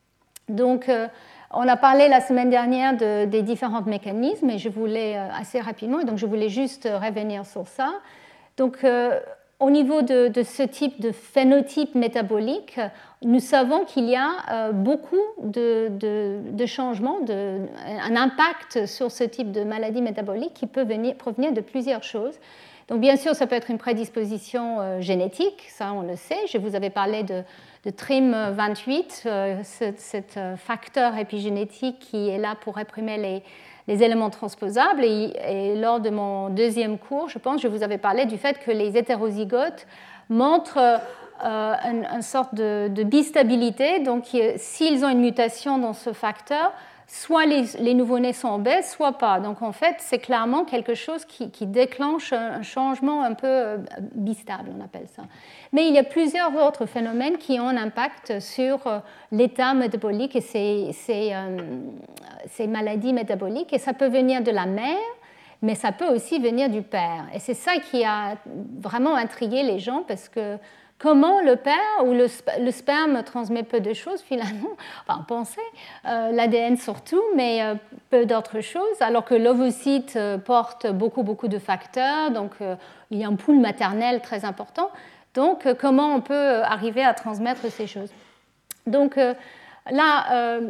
Donc, euh, on a parlé la semaine dernière de, des différents mécanismes, et je voulais euh, assez rapidement, et donc je voulais juste revenir sur ça. Donc, euh, au niveau de, de ce type de phénotype métabolique, nous savons qu'il y a euh, beaucoup de, de, de changements, de, un impact sur ce type de maladie métabolique qui peut venir, provenir de plusieurs choses. Donc, bien sûr, ça peut être une prédisposition euh, génétique, ça on le sait. Je vous avais parlé de, de T R I M vingt-huit, euh, cet euh, facteur épigénétique qui est là pour réprimer les, les éléments transposables. Et, et lors de mon deuxième cours, je pense, je vous avais parlé du fait que les hétérozygotes montrent euh, une, une sorte de, de bistabilité. Donc, s'ils ont une mutation dans ce facteur, soit les, les nouveau-nés sont obèses, soit pas. Donc, en fait, c'est clairement quelque chose qui, qui déclenche un changement un peu bistable, on appelle ça. Mais il y a plusieurs autres phénomènes qui ont un impact sur l'état métabolique et ces, ces, euh, ces maladies métaboliques. Et ça peut venir de la mère, mais ça peut aussi venir du père. Et c'est ça qui a vraiment intrigué les gens, parce que comment le père ou le, le sperme transmet peu de choses finalement, enfin on pensait, euh, l'A D N surtout, mais euh, peu d'autres choses, alors que l'ovocyte euh, porte beaucoup, beaucoup de facteurs, donc euh, il y a un pool maternel très important. Donc euh, comment on peut arriver à transmettre ces choses? Donc euh, là, euh,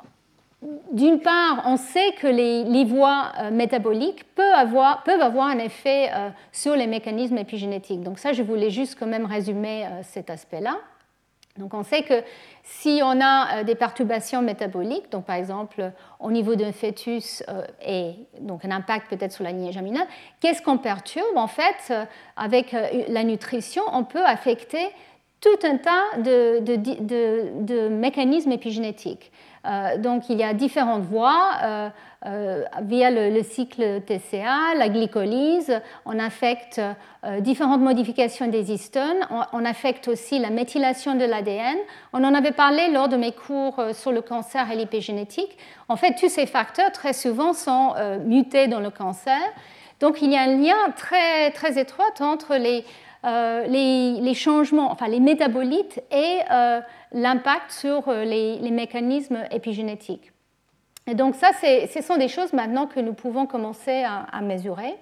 d'une part, on sait que les, les voies euh, métaboliques peuvent avoir, peuvent avoir un effet euh, sur les mécanismes épigénétiques. Donc ça, je voulais juste quand même résumer euh, cet aspect-là. Donc on sait que si on a euh, des perturbations métaboliques, donc par exemple au niveau d'un fœtus euh, et donc un impact peut-être sur la lignée germinale, qu'est-ce qu'on perturbe? En fait, euh, avec euh, la nutrition, on peut affecter tout un tas de, de, de, de mécanismes épigénétiques. Euh, donc il y a différentes voies euh, euh, via le, le cycle T C A, la glycolyse, on affecte euh, différentes modifications des histones, on, on affecte aussi la méthylation de l'A D N. On en avait parlé lors de mes cours euh, sur le cancer et l'épigénétique. En fait, tous ces facteurs très souvent sont euh, mutés dans le cancer. Donc il y a un lien très, très étroit entre les Euh, les, les changements, enfin les métabolites et euh, l'impact sur les, les mécanismes épigénétiques. Et donc ça, ce sont des choses maintenant que nous pouvons commencer à, à mesurer.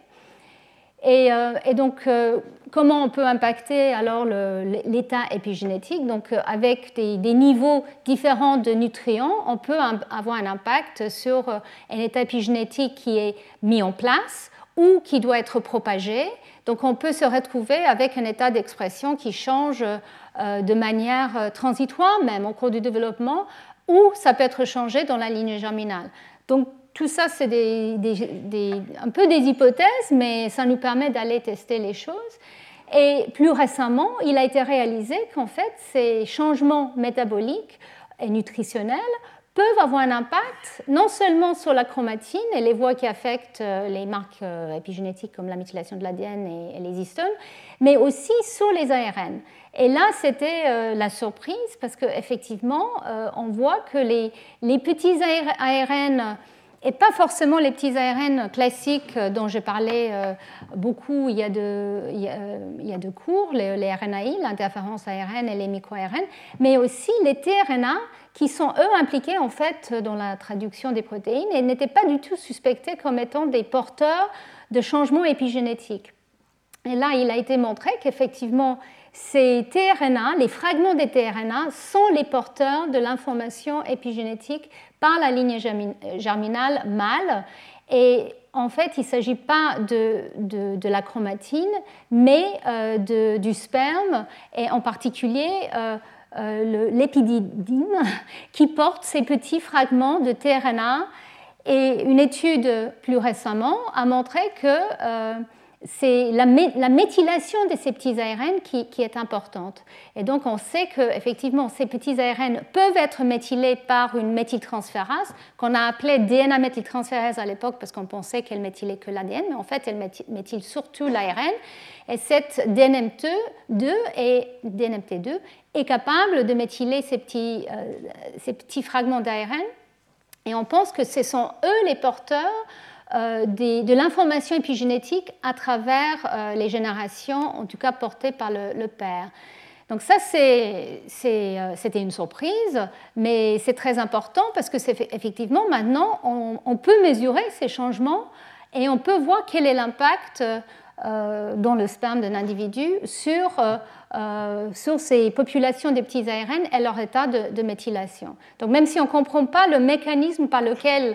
Et, euh, et donc, euh, comment on peut impacter alors l'état épigénétique? Donc, euh, avec des, des niveaux différents de nutriments, on peut un, avoir un impact sur euh, un état épigénétique qui est mis en place ou qui doit être propagé. Donc on peut se retrouver avec un état d'expression qui change euh, de manière transitoire, même au cours du développement, ou ça peut être changé dans la lignée germinale. Donc tout ça, c'est des, des, des, un peu des hypothèses, mais ça nous permet d'aller tester les choses. Et plus récemment, il a été réalisé qu'en fait, ces changements métaboliques et nutritionnels peuvent avoir un impact non seulement sur la chromatine et les voies qui affectent les marques épigénétiques comme la méthylation de l'A D N et les histones, mais aussi sur les A R N. Et là, c'était la surprise parce qu'effectivement, on voit que les, les petits A R N, et pas forcément les petits A R N classiques dont j'ai parlé beaucoup il y a de, il y a, il y a de cours, les, les R N A I, l'interférence A R N et les micro-A R N, mais aussi les T R N A qui sont, eux, impliqués en fait dans la traduction des protéines et n'étaient pas du tout suspectés comme étant des porteurs de changements épigénétiques. Et là, il a été montré qu'effectivement, ces T R N A, les fragments des T R N A, sont les porteurs de l'information épigénétique par la lignée germinale mâle. Et en fait, il ne s'agit pas de, de, de la chromatine, mais euh, de, du sperme, et en particulier euh, euh, l'épididine, qui porte ces petits fragments de T R N A. Et une étude plus récemment a montré que euh, c'est la, mé la méthylation de ces petits A R N qui, qui est importante. Et donc, on sait qu'effectivement, ces petits A R N peuvent être méthylés par une méthyltransférase, qu'on a appelée D N A méthyltransférase à l'époque parce qu'on pensait qu'elle méthylait que l'A D N, mais en fait, elle méthyle surtout l'A R N. Et cette D N M T deux est, D N M T deux est capable de méthyler ces petits, euh, ces petits fragments d'A R N. Et on pense que ce sont eux les porteurs euh, des, de l'information épigénétique à travers euh, les générations, en tout cas portées par le, le père. Donc ça, c'est, c'est, euh, c'était une surprise, mais c'est très important parce que c'est effectivement maintenant, on, on peut mesurer ces changements et on peut voir quel est l'impact euh, dans le sperme d'un individu sur euh, Euh, sur ces populations des petits A R N et leur état de, de méthylation. Donc même si on ne comprend pas le mécanisme par lequel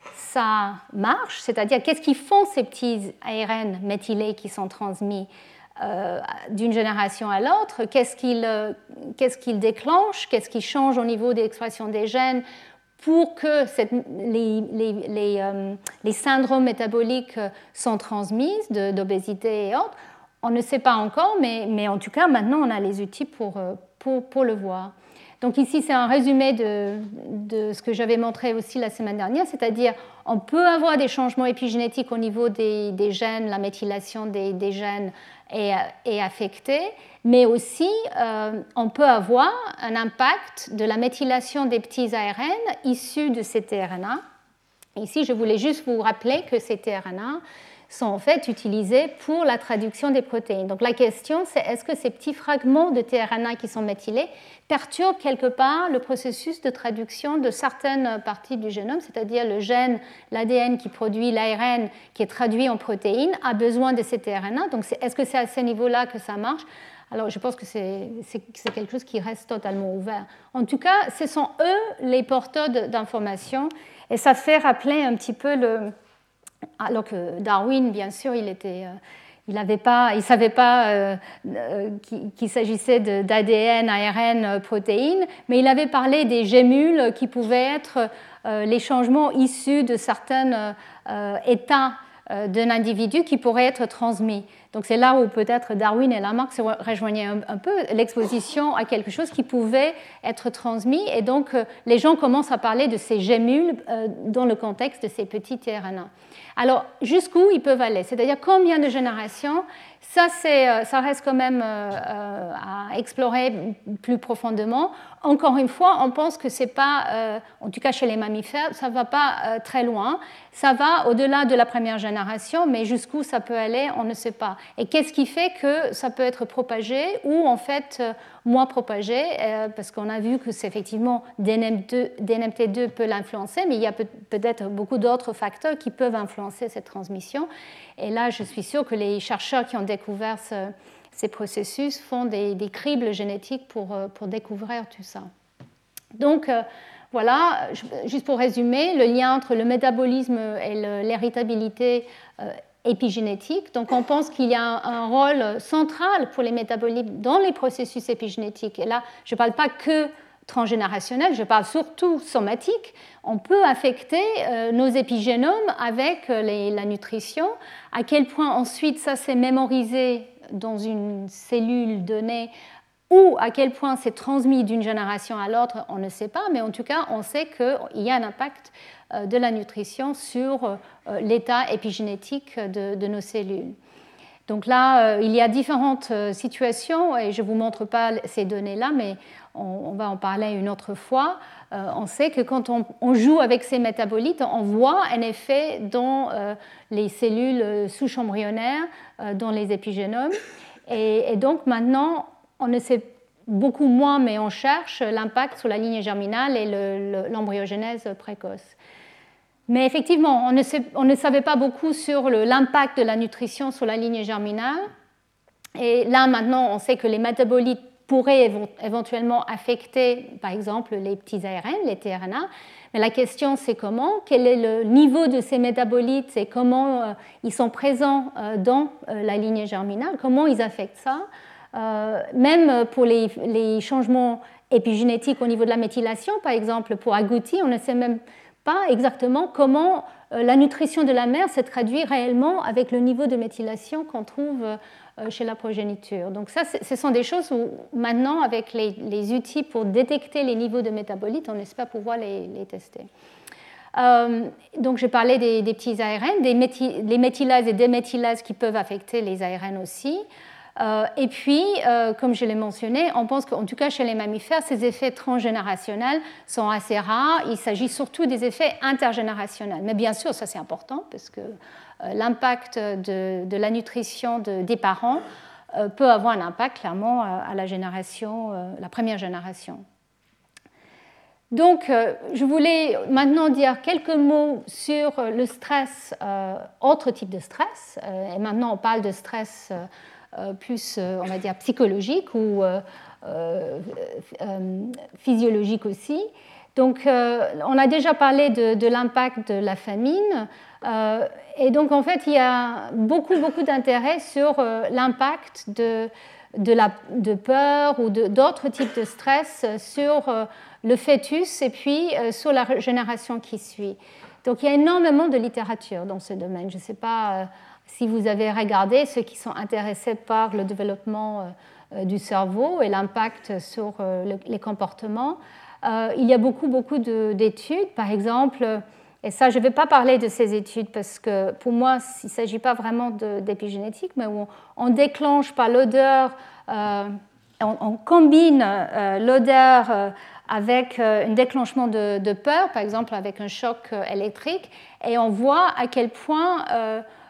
ça marche, c'est-à-dire qu'est-ce qu'ils font ces petits A R N méthylés qui sont transmis euh, d'une génération à l'autre, qu'est-ce qu'ils euh, qu'est-ce qu'ils déclenchent, qu'est-ce qui change au niveau de l'expression des gènes pour que cette, les, les, les, euh, les syndromes métaboliques sont transmis d'obésité et autres. On ne sait pas encore, mais, mais en tout cas, maintenant, on a les outils pour, pour, pour le voir. Donc ici, c'est un résumé de, de ce que j'avais montré aussi la semaine dernière, c'est-à-dire on peut avoir des changements épigénétiques au niveau des, des gènes, la méthylation des, des gènes est, est affectée, mais aussi euh, on peut avoir un impact de la méthylation des petits A R N issus de ces T R N A. Ici, je voulais juste vous rappeler que ces T R N A sont en fait utilisés pour la traduction des protéines. Donc la question, c'est est-ce que ces petits fragments de tRNA qui sont méthylés perturbent quelque part le processus de traduction de certaines parties du génome, c'est-à-dire le gène, l'A D N qui produit l'A R N qui est traduit en protéines a besoin de ces tRNA. Donc est-ce que c'est à ce niveau-là que ça marche? Alors je pense que c'est, c'est, c'est quelque chose qui reste totalement ouvert. En tout cas, ce sont eux les porteurs d'informations et ça fait rappeler un petit peu le... Alors que Darwin, bien sûr, il était... Il ne savait pas euh, euh, qu'il, qu'il s'agissait d'A D N, A R N, protéines, mais il avait parlé des gémules qui pouvaient être euh, les changements issus de certains euh, états euh, d'un individu qui pourraient être transmis. Donc c'est là où peut-être Darwin et Lamarck se rejoignaient un, un peu, l'exposition à quelque chose qui pouvait être transmis, et donc euh, les gens commencent à parler de ces gémules euh, dans le contexte de ces petits tRNA. Alors, jusqu'où ils peuvent aller? C'est-à-dire combien de générations? Ça, c'est, ça reste quand même euh, à explorer plus profondément. Encore une fois, on pense que c'est pas, euh, en tout cas chez les mammifères, ça ne va pas euh, très loin. Ça va au-delà de la première génération, mais jusqu'où ça peut aller, on ne sait pas. Et qu'est-ce qui fait que ça peut être propagé ou en fait euh, moins propagé? euh, Parce qu'on a vu que c'est effectivement D N M T deux peut l'influencer, mais il y a peut- peut-être beaucoup d'autres facteurs qui peuvent influencer cette transmission. Et là, je suis sûre que les chercheurs qui ont découvert ce, ces processus font des, des cribles génétiques pour, pour découvrir tout ça. Donc, euh, voilà, juste pour résumer, le lien entre le métabolisme et le, l'héritabilité euh, épigénétique. Donc, on pense qu'il y a un, un rôle central pour les métabolites dans les processus épigénétiques. Et là, je ne parle pas que transgénérationnel, je parle surtout somatique. On peut affecter euh, nos épigénomes avec euh, les, la nutrition. À quel point ensuite ça s'est mémorisé dans une cellule donnée ou à quel point c'est transmis d'une génération à l'autre, on ne sait pas, mais en tout cas, on sait qu'il y a un impact euh, de la nutrition sur euh, l'état épigénétique de, de nos cellules. Donc là, euh, il y a différentes euh, situations, et je ne vous montre pas ces données-là, mais on, on va en parler une autre fois. Euh, on sait que quand on, on joue avec ces métabolites, on voit un effet dans euh, les cellules souches embryonnaires, euh, dans les épigénomes. Et, et donc maintenant, on ne sait beaucoup moins, mais on cherche l'impact sur la lignée germinale et le, le, l'embryogénèse précoce. Mais effectivement, on ne, sait, on ne savait pas beaucoup sur le, l'impact de la nutrition sur la lignée germinale. Et là, maintenant, on sait que les métabolites pourraient éventuellement affecter, par exemple, les petits A R N, les tRNA. Mais la question, c'est comment? Quel est le niveau de ces métabolites et comment euh, ils sont présents euh, dans euh, la lignée germinale? Comment ils affectent ça? euh, Même pour les, les changements épigénétiques au niveau de la méthylation, par exemple, pour agouti, on ne sait même pas exactement comment euh, la nutrition de la mère se traduit réellement avec le niveau de méthylation qu'on trouve euh, chez la progéniture. Donc ça, ce sont des choses où maintenant, avec les, les outils pour détecter les niveaux de métabolites, on espère pouvoir les, les tester. Euh, donc je parlais des, des petits A R N, des méthy, les méthylases et déméthylases qui peuvent affecter les A R N aussi. Euh, et puis, euh, comme je l'ai mentionné, on pense qu'en tout cas chez les mammifères, ces effets transgénérationnels sont assez rares. Il s'agit surtout des effets intergénérationnels. Mais bien sûr, ça c'est important parce que euh, l'impact de, de la nutrition de, des parents euh, peut avoir un impact clairement à la génération, euh, la première génération. Donc, euh, je voulais maintenant dire quelques mots sur le stress, euh, autre type de stress. Euh, et maintenant, on parle de stress euh, Euh, plus, euh, on va dire, psychologique ou euh, euh, euh, physiologique aussi. Donc, euh, on a déjà parlé de, de l'impact de la famine. Euh, et donc, en fait, il y a beaucoup, beaucoup d'intérêt sur euh, l'impact de, de, la, de peur ou de, d'autres types de stress sur euh, le fœtus et puis euh, sur la génération qui suit. Donc, il y a énormément de littérature dans ce domaine. Je ne sais pas... Euh, Si vous avez regardé ceux qui sont intéressés par le développement euh, du cerveau et l'impact sur euh, le, les comportements, euh, il y a beaucoup, beaucoup de, d'études. Par exemple, et ça, je ne vais pas parler de ces études parce que pour moi, il ne s'agit pas vraiment de, d'épigénétique, mais où on, on déclenche par l'odeur, euh, on, on combine euh, l'odeur euh, avec euh, un déclenchement de, de peur, par exemple avec un choc euh, électrique, et on voit à quel point... Euh,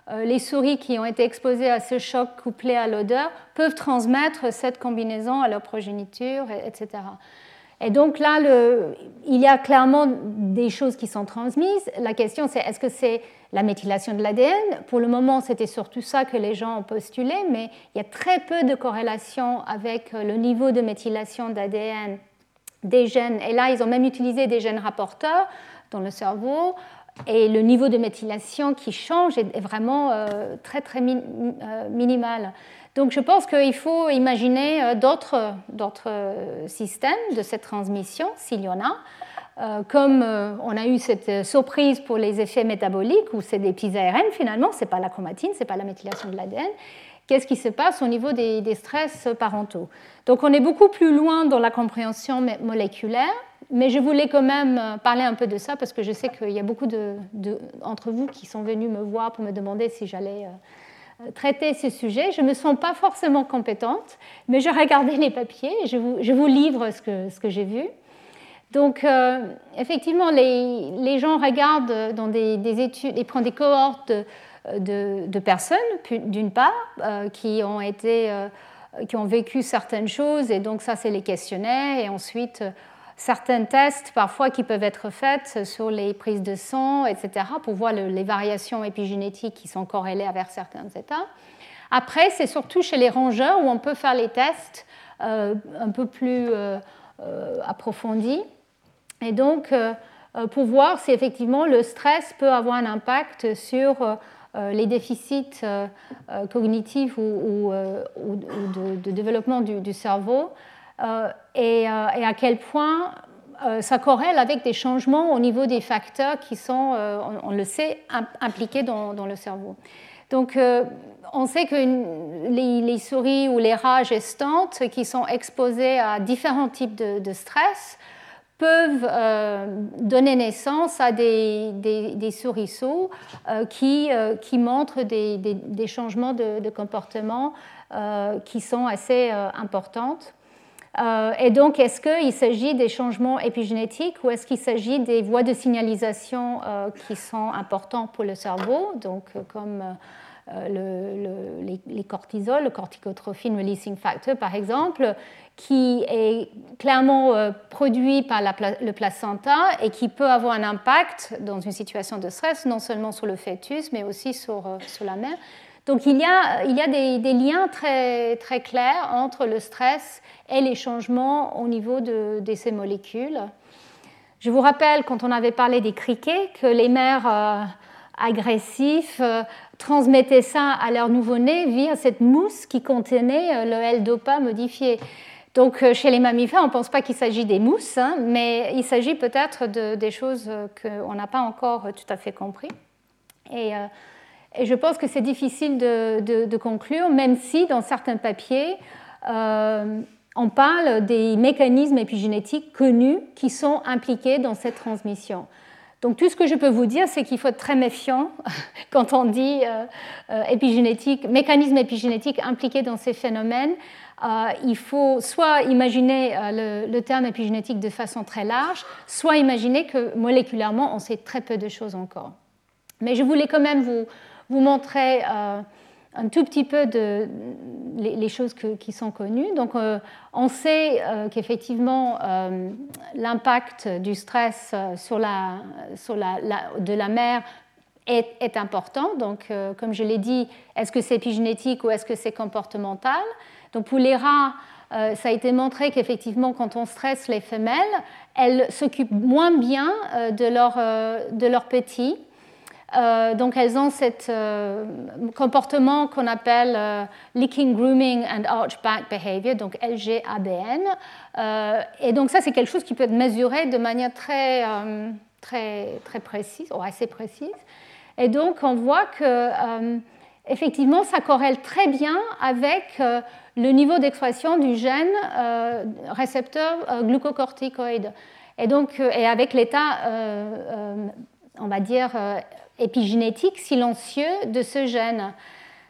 euh, les souris qui ont été exposées à ce choc couplé à l'odeur peuvent transmettre cette combinaison à leur progéniture, et cetera. Et donc là, le, il y a clairement des choses qui sont transmises. La question, c'est est-ce que c'est la méthylation de l'A D N? Pour le moment, c'était surtout ça que les gens ont postulé, mais il y a très peu de corrélation avec le niveau de méthylation d'A D N des gènes. Et là, ils ont même utilisé des gènes rapporteurs dans le cerveau, et le niveau de méthylation qui change est vraiment euh, très, très min, euh, minimal. Donc je pense qu'il faut imaginer d'autres, d'autres systèmes de cette transmission, s'il y en a. Euh, comme euh, on a eu cette surprise pour les effets métaboliques, où c'est des petits A R N finalement, ce n'est pas la chromatine, ce n'est pas la méthylation de l'A D N. Qu'est-ce qui se passe au niveau des, des stress parentaux? Donc on est beaucoup plus loin dans la compréhension moléculaire, mais je voulais quand même parler un peu de ça, parce que je sais qu'il y a beaucoup de, de, d'entre vous qui sont venus me voir pour me demander si j'allais... Euh, traiter ce sujet. Je ne me sens pas forcément compétente, mais j'ai regardé les papiers et je vous, je vous livre ce que, ce que j'ai vu. Donc, euh, effectivement, les, les gens regardent dans des, des études, ils prennent des cohortes de, de, de personnes, d'une part, euh, qui ont été, euh, qui ont vécu certaines choses, et donc ça, c'est les questionnaires, et ensuite certains tests parfois qui peuvent être faits sur les prises de sang, et cetera, pour voir le, les variations épigénétiques qui sont corrélées avec certains états. Après, c'est surtout chez les rongeurs où on peut faire les tests euh, un peu plus euh, euh, approfondis, et donc euh, pour voir si effectivement le stress peut avoir un impact sur euh, les déficits euh, cognitifs ou, ou, euh, ou, ou de, de développement du, du cerveau. Euh, et, euh, et à quel point euh, ça corrèle avec des changements au niveau des facteurs qui sont, euh, on, on le sait, impliqués dans, dans le cerveau. Donc, euh, on sait que une, les, les souris ou les rats gestantes qui sont exposées à différents types de, de stress peuvent euh, donner naissance à des, des, des souriceaux euh, qui, euh, qui montrent des, des, des changements de, de comportement euh, qui sont assez euh, importants. Euh, et donc, est-ce qu'il s'agit des changements épigénétiques ou est-ce qu'il s'agit des voies de signalisation euh, qui sont importantes pour le cerveau, donc euh, comme euh, le, le, les, les cortisols, le corticotrophine releasing factor par exemple, qui est clairement euh, produit par la, le placenta et qui peut avoir un impact dans une situation de stress, non seulement sur le fœtus, mais aussi sur, euh, sur la mère. Donc il y a, il y a des, des liens très, très clairs entre le stress et les changements au niveau de, de ces molécules. Je vous rappelle, quand on avait parlé des criquets, que les mères euh, agressifs euh, transmettaient ça à leur nouveau-né via cette mousse qui contenait euh, le L-dopa modifié. Donc euh, chez les mammifères, on ne pense pas qu'il s'agit des mousses, hein, mais il s'agit peut-être de, des choses qu'on n'a pas encore tout à fait compris. Et... Euh, Et je pense que c'est difficile de, de, de conclure, même si dans certains papiers, euh, on parle des mécanismes épigénétiques connus qui sont impliqués dans cette transmission. Donc tout ce que je peux vous dire, c'est qu'il faut être très méfiant quand on dit euh, euh, épigénétique, mécanisme épigénétique impliqué dans ces phénomènes. Euh, il faut soit imaginer euh, le, le terme épigénétique de façon très large, soit imaginer que moléculairement, on sait très peu de choses encore. Mais je voulais quand même vous... vous montrer euh, un tout petit peu de, les, les choses que, qui sont connues. Donc, euh, on sait euh, qu'effectivement, euh, l'impact du stress sur la, sur la, la, de la mère est, est important. Donc, euh, comme je l'ai dit, est-ce que c'est épigénétique ou est-ce que c'est comportemental? Donc, pour les rats, euh, ça a été montré qu'effectivement, quand on stresse les femelles, elles s'occupent moins bien euh, de leurs euh, de leur petits. Euh, donc elles ont ce euh, comportement qu'on appelle euh, licking, grooming and archback behavior, donc L G A B N. Euh, et donc ça, c'est quelque chose qui peut être mesuré de manière très, euh, très, très précise, ou assez précise. Et donc on voit que euh, effectivement, ça corrèle très bien avec euh, le niveau d'expression du gène euh, récepteur euh, glucocorticoïde. Et donc, euh, et avec l'état, euh, euh, on va dire, euh, épigénétique silencieux de ce gène.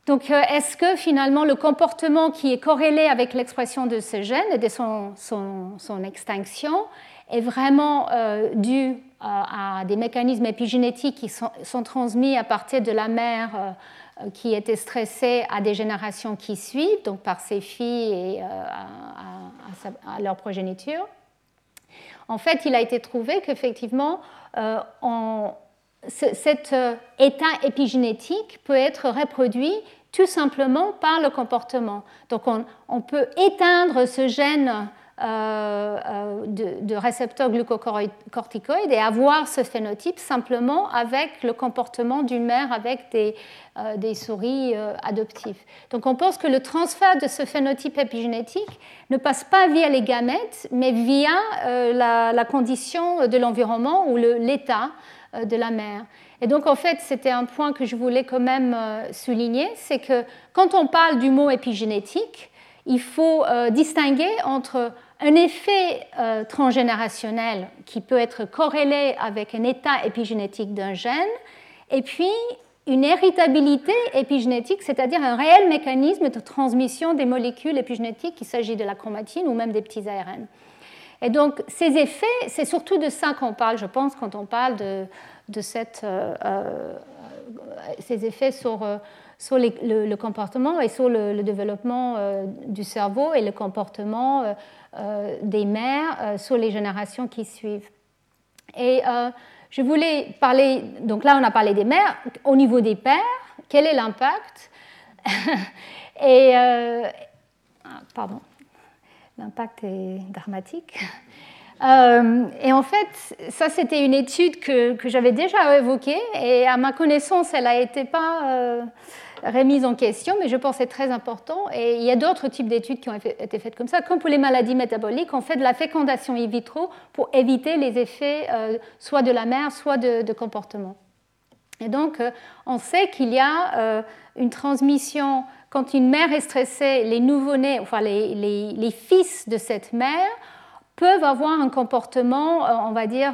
Donc, est-ce que finalement le comportement qui est corrélé avec l'expression de ce gène et de son, son, son extinction est vraiment euh, dû à, à des mécanismes épigénétiques qui sont, sont transmis à partir de la mère euh, qui était stressée à des générations qui suivent, donc par ses filles et euh, à, à, à leur progéniture? En fait, il a été trouvé qu'effectivement, euh, en, ce, cet euh, état épigénétique peut être reproduit tout simplement par le comportement. Donc, on, on peut éteindre ce gène euh, euh, de, de récepteur glucocorticoïde et avoir ce phénotype simplement avec le comportement d'une mère avec des, euh, des souris euh, adoptives. Donc, on pense que le transfert de ce phénotype épigénétique ne passe pas via les gamètes, mais via euh, la, la condition de l'environnement ou le, l'état euh, de la mère. Et donc, en fait, c'était un point que je voulais quand même euh, souligner, c'est que quand on parle du mot épigénétique, il faut euh, distinguer entre un effet euh, transgénérationnel qui peut être corrélé avec un état épigénétique d'un gène, et puis une héritabilité épigénétique, c'est-à-dire un réel mécanisme de transmission des molécules épigénétiques, qu'il s'agit de la chromatine ou même des petits A R N. Et donc, ces effets, c'est surtout de ça qu'on parle, je pense, quand on parle de, de cette, euh, euh, ces effets sur, euh, sur les, le, le comportement et sur le, le développement euh, du cerveau et le comportement euh, euh, des mères euh, sur les générations qui suivent. Et euh, je voulais parler, donc là on a parlé des mères, au niveau des pères, quel est l'impact? Et, euh, pardon, l'impact est dramatique. Euh, et en fait, ça c'était une étude que, que j'avais déjà évoquée et à ma connaissance, elle n'a été pas euh, remise en question, mais je pense que c'est très important. Et il y a d'autres types d'études qui ont été faites comme ça, comme pour les maladies métaboliques, on fait de la fécondation in vitro pour éviter les effets euh, soit de la mère, soit de, de comportement. Et donc, euh, on sait qu'il y a euh, une transmission, quand une mère est stressée, les nouveau-nés, enfin les, les, les fils de cette mère, peuvent avoir un comportement, on va dire,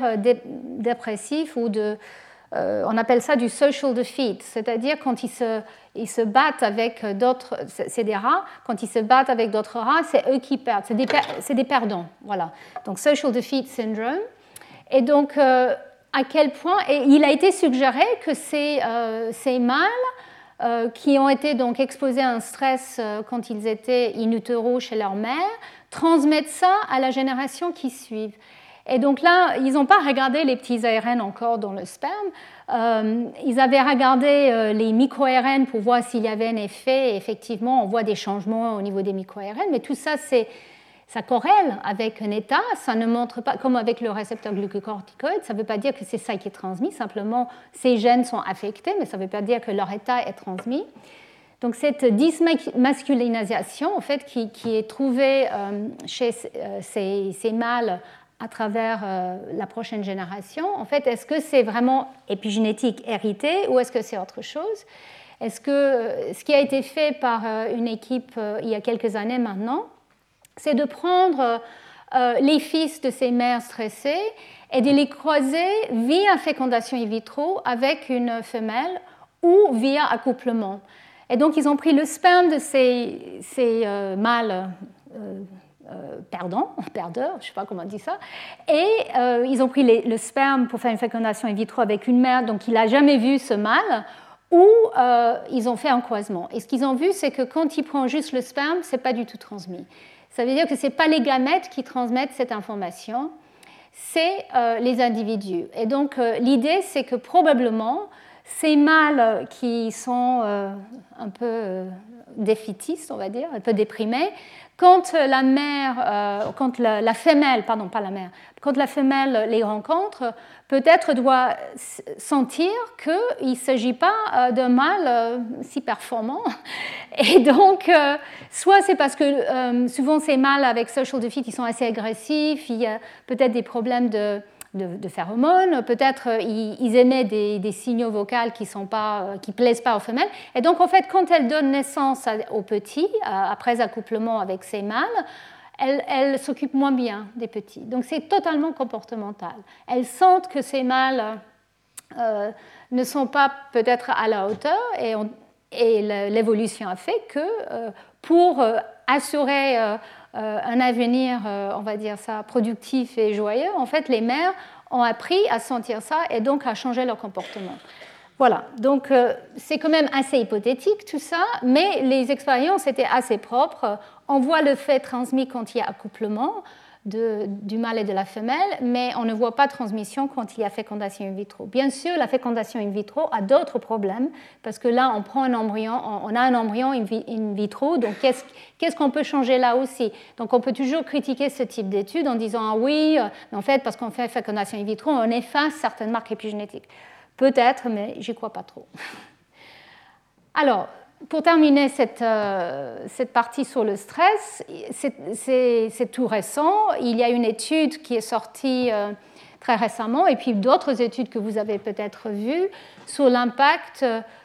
dépressif ou de, euh, on appelle ça du social defeat, c'est-à-dire quand ils se, ils se battent avec d'autres, c'est des rats, quand ils se battent avec d'autres rats, c'est eux qui perdent, c'est des, c'est des perdants, voilà. Donc social defeat syndrome. Et donc, euh, à quel point, et il a été suggéré que ces, euh, ces mâles euh, qui ont été donc exposés à un stress euh, quand ils étaient in utero chez leur mère, transmettent ça à la génération qui suit. Et donc là, ils n'ont pas regardé les petits A R N encore dans le sperme. Euh, ils avaient regardé euh, les micro-A R N pour voir s'il y avait un effet. Et effectivement, on voit des changements au niveau des micro-A R N, mais tout ça, c'est, ça corrèle avec un état. Ça ne montre pas, comme avec le récepteur glucocorticoïde, ça ne veut pas dire que c'est ça qui est transmis. Simplement, ces gènes sont affectés, mais ça ne veut pas dire que leur état est transmis. Donc cette dysmasculinisation en fait, qui, qui est trouvée euh, chez euh, ces, ces mâles à travers euh, la prochaine génération, en fait, est-ce que c'est vraiment épigénétique hérité ou est-ce que c'est autre chose? Est-ce que euh, ce qui a été fait par euh, une équipe euh, il y a quelques années maintenant, c'est de prendre euh, les fils de ces mères stressées et de les croiser via fécondation in vitro avec une femelle ou via accouplement. Et donc, ils ont pris le sperme de ces, ces euh, mâles euh, euh, perdants, perdeurs, je ne sais pas comment on dit ça, et euh, ils ont pris les, le sperme pour faire une fécondation in vitro avec une mère, donc il n'a jamais vu ce mâle, ou euh, ils ont fait un croisement. Et ce qu'ils ont vu, c'est que quand ils prennent juste le sperme, ce n'est pas du tout transmis. Ça veut dire que ce n'est pas les gamètes qui transmettent cette information, c'est euh, les individus. Et donc, euh, l'idée, c'est que probablement, ces mâles qui sont euh, un peu euh, défaitistes, on va dire, un peu déprimés, quand la mère, euh, quand la, la femelle, pardon, pas la mère, quand la femelle les rencontre, peut-être doit sentir qu'il ne s'agit pas d'un mâle euh, si performant. Et donc, euh, soit c'est parce que euh, souvent ces mâles avec social defeat, ils sont assez agressifs, il y a peut-être des problèmes de De, de phéromones, peut-être euh, ils, ils émettent des, des signaux vocaux qui ne euh, plaisent pas aux femelles. Et donc, en fait, quand elles donnent naissance à, aux petits, euh, après accouplement avec ces mâles, elles, elles s'occupent moins bien des petits. Donc, c'est totalement comportemental. Elles sentent que ces mâles euh, ne sont pas peut-être à la hauteur et on, et l'évolution a fait que euh, pour euh, assurer euh, euh, un avenir, euh, on va dire ça, productif et joyeux, en fait, les mères ont appris à sentir ça et donc à changer leur comportement. Voilà, donc euh, c'est quand même assez hypothétique tout ça, mais les expériences étaient assez propres. On voit le fait transmis quand il y a accouplement de, du mâle et de la femelle, mais on ne voit pas transmission quand il y a fécondation in vitro. Bien sûr, la fécondation in vitro a d'autres problèmes, parce que là, on prend un embryon, on a un embryon in vitro, donc qu'est-ce, qu'est-ce qu'on peut changer là aussi? Donc on peut toujours critiquer ce type d'études en disant, ah oui, mais en fait, parce qu'on fait fécondation in vitro, on efface certaines marques épigénétiques. Peut-être, mais j'y crois pas trop. Alors, pour terminer cette, euh, cette partie sur le stress, c'est, c'est, c'est tout récent. Il y a une étude qui est sortie euh, très récemment, et puis d'autres études que vous avez peut-être vues, sur l'impact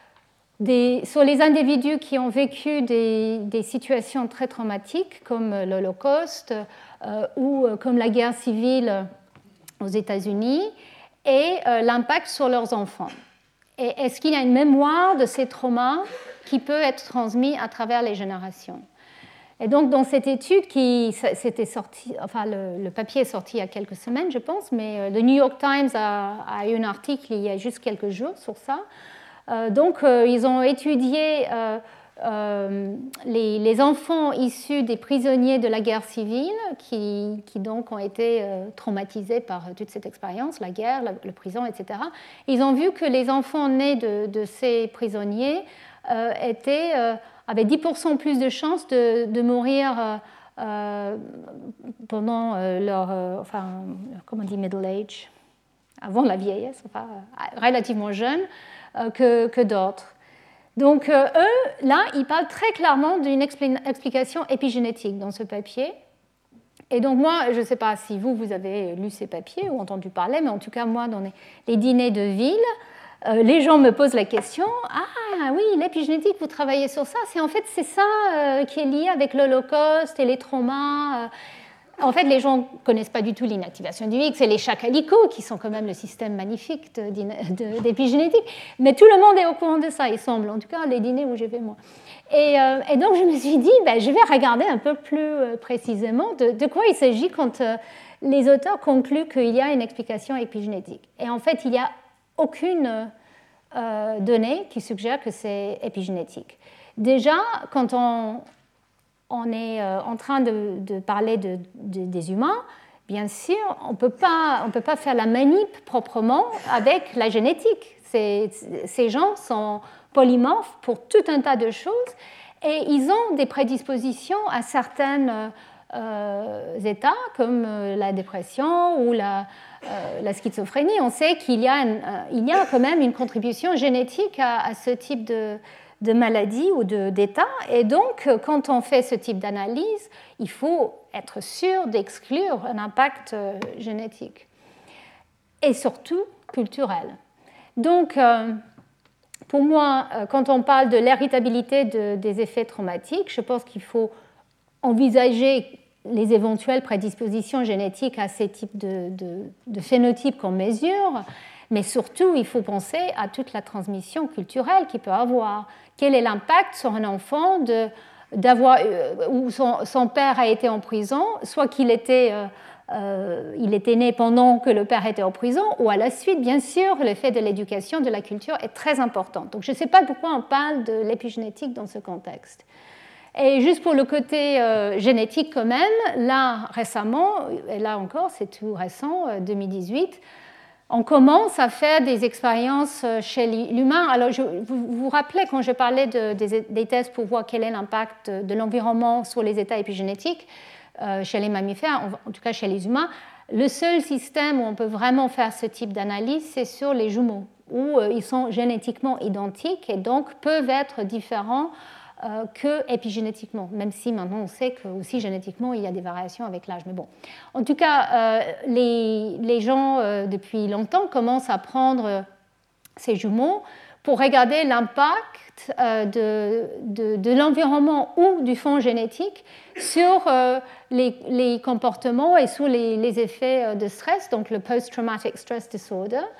des, sur les individus qui ont vécu des, des situations très traumatiques, comme l'Holocauste euh, ou comme la guerre civile aux États-Unis, et euh, l'impact sur leurs enfants. Et est-ce qu'il y a une mémoire de ces traumas qui peut être transmis à travers les générations? Et donc, dans cette étude qui s'était sortie, enfin, le, le papier est sorti il y a quelques semaines, je pense, mais euh, le New York Times a, a eu un article il y a juste quelques jours sur ça. Euh, donc, euh, ils ont étudié euh, euh, les, les enfants issus des prisonniers de la guerre civile qui, qui donc ont été euh, traumatisés par toute cette expérience, la guerre, la, la prison, et cetera. Ils ont vu que les enfants nés de, de ces prisonniers euh, étaient, euh, avaient dix pour cent plus de chances de, de mourir euh, euh, pendant euh, leur, euh, enfin, comment on dit, middle age, avant la vieillesse, enfin, relativement jeunes, euh, que, que d'autres. Donc, euh, eux, là, ils parlent très clairement d'une explication épigénétique dans ce papier. Et donc, moi, je ne sais pas si vous, vous avez lu ces papiers ou entendu parler, mais en tout cas, moi, dans les, les dîners de ville, euh, les gens me posent la question, « Ah, oui, l'épigénétique, vous travaillez sur ça. C'est, en fait, c'est ça euh, qui est lié avec l'Holocauste et les traumas. Euh. » En fait, les gens ne connaissent pas du tout l'inactivation du X et les chacalicots, qui sont quand même le système magnifique de, de, d'épigénétique. Mais tout le monde est au courant de ça, il semble. En tout cas, les dîners où j'ai fait moi. Et, euh, et donc, je me suis dit, ben, je vais regarder un peu plus euh, précisément de, de quoi il s'agit quand euh, les auteurs concluent qu'il y a une explication épigénétique. Et en fait, il n'y a aucune euh, donnée qui suggère que c'est épigénétique. Déjà, quand on... on est en train de, de parler de, de, des humains, bien sûr, on ne peut pas faire la manip proprement avec la génétique. Ces, ces gens sont polymorphes pour tout un tas de choses et ils ont des prédispositions à certains euh, états comme la dépression ou la, euh, la schizophrénie. On sait qu'il y a, un, euh, il y a quand même une contribution génétique à, à ce type de de maladie ou de, d'état. Et donc, quand on fait ce type d'analyse, il faut être sûr d'exclure un impact euh, génétique. Et surtout, culturel. Donc, euh, pour moi, euh, quand on parle de l'héritabilité de, des effets traumatiques, je pense qu'il faut envisager les éventuelles prédispositions génétiques à ces types de, de, de phénotypes qu'on mesure, mais surtout, il faut penser à toute la transmission culturelle qu'il peut avoir. Quel est l'impact sur un enfant de, d'avoir, euh, où son, son père a été en prison, soit qu'il était, euh, euh, il était né pendant que le père était en prison, ou à la suite, bien sûr, l'effet de l'éducation, de la culture est très important. Donc, je ne sais pas pourquoi on parle de l'épigénétique dans ce contexte. Et juste pour le côté euh, génétique quand même, là, récemment, et là encore, c'est tout récent, euh, deux mille dix-huit, on commence à faire des expériences chez l'humain. Alors, je, vous vous rappelez quand je parlais de, des, des tests pour voir quel est l'impact de l'environnement sur les états épigénétiques euh, chez les mammifères, en, en tout cas chez les humains, le seul système où on peut vraiment faire ce type d'analyse, c'est sur les jumeaux, où euh, ils sont génétiquement identiques et donc peuvent être différents euh, que épigénétiquement, même si maintenant on sait que aussi génétiquement il y a des variations avec l'âge. Mais bon, en tout cas, euh, les, les gens euh, depuis longtemps commencent à prendre ces jumeaux pour regarder l'impact euh, de, de, de l'environnement ou du fond génétique sur euh, les, les comportements et sur les, les effets de stress, donc le post-traumatic stress disorder.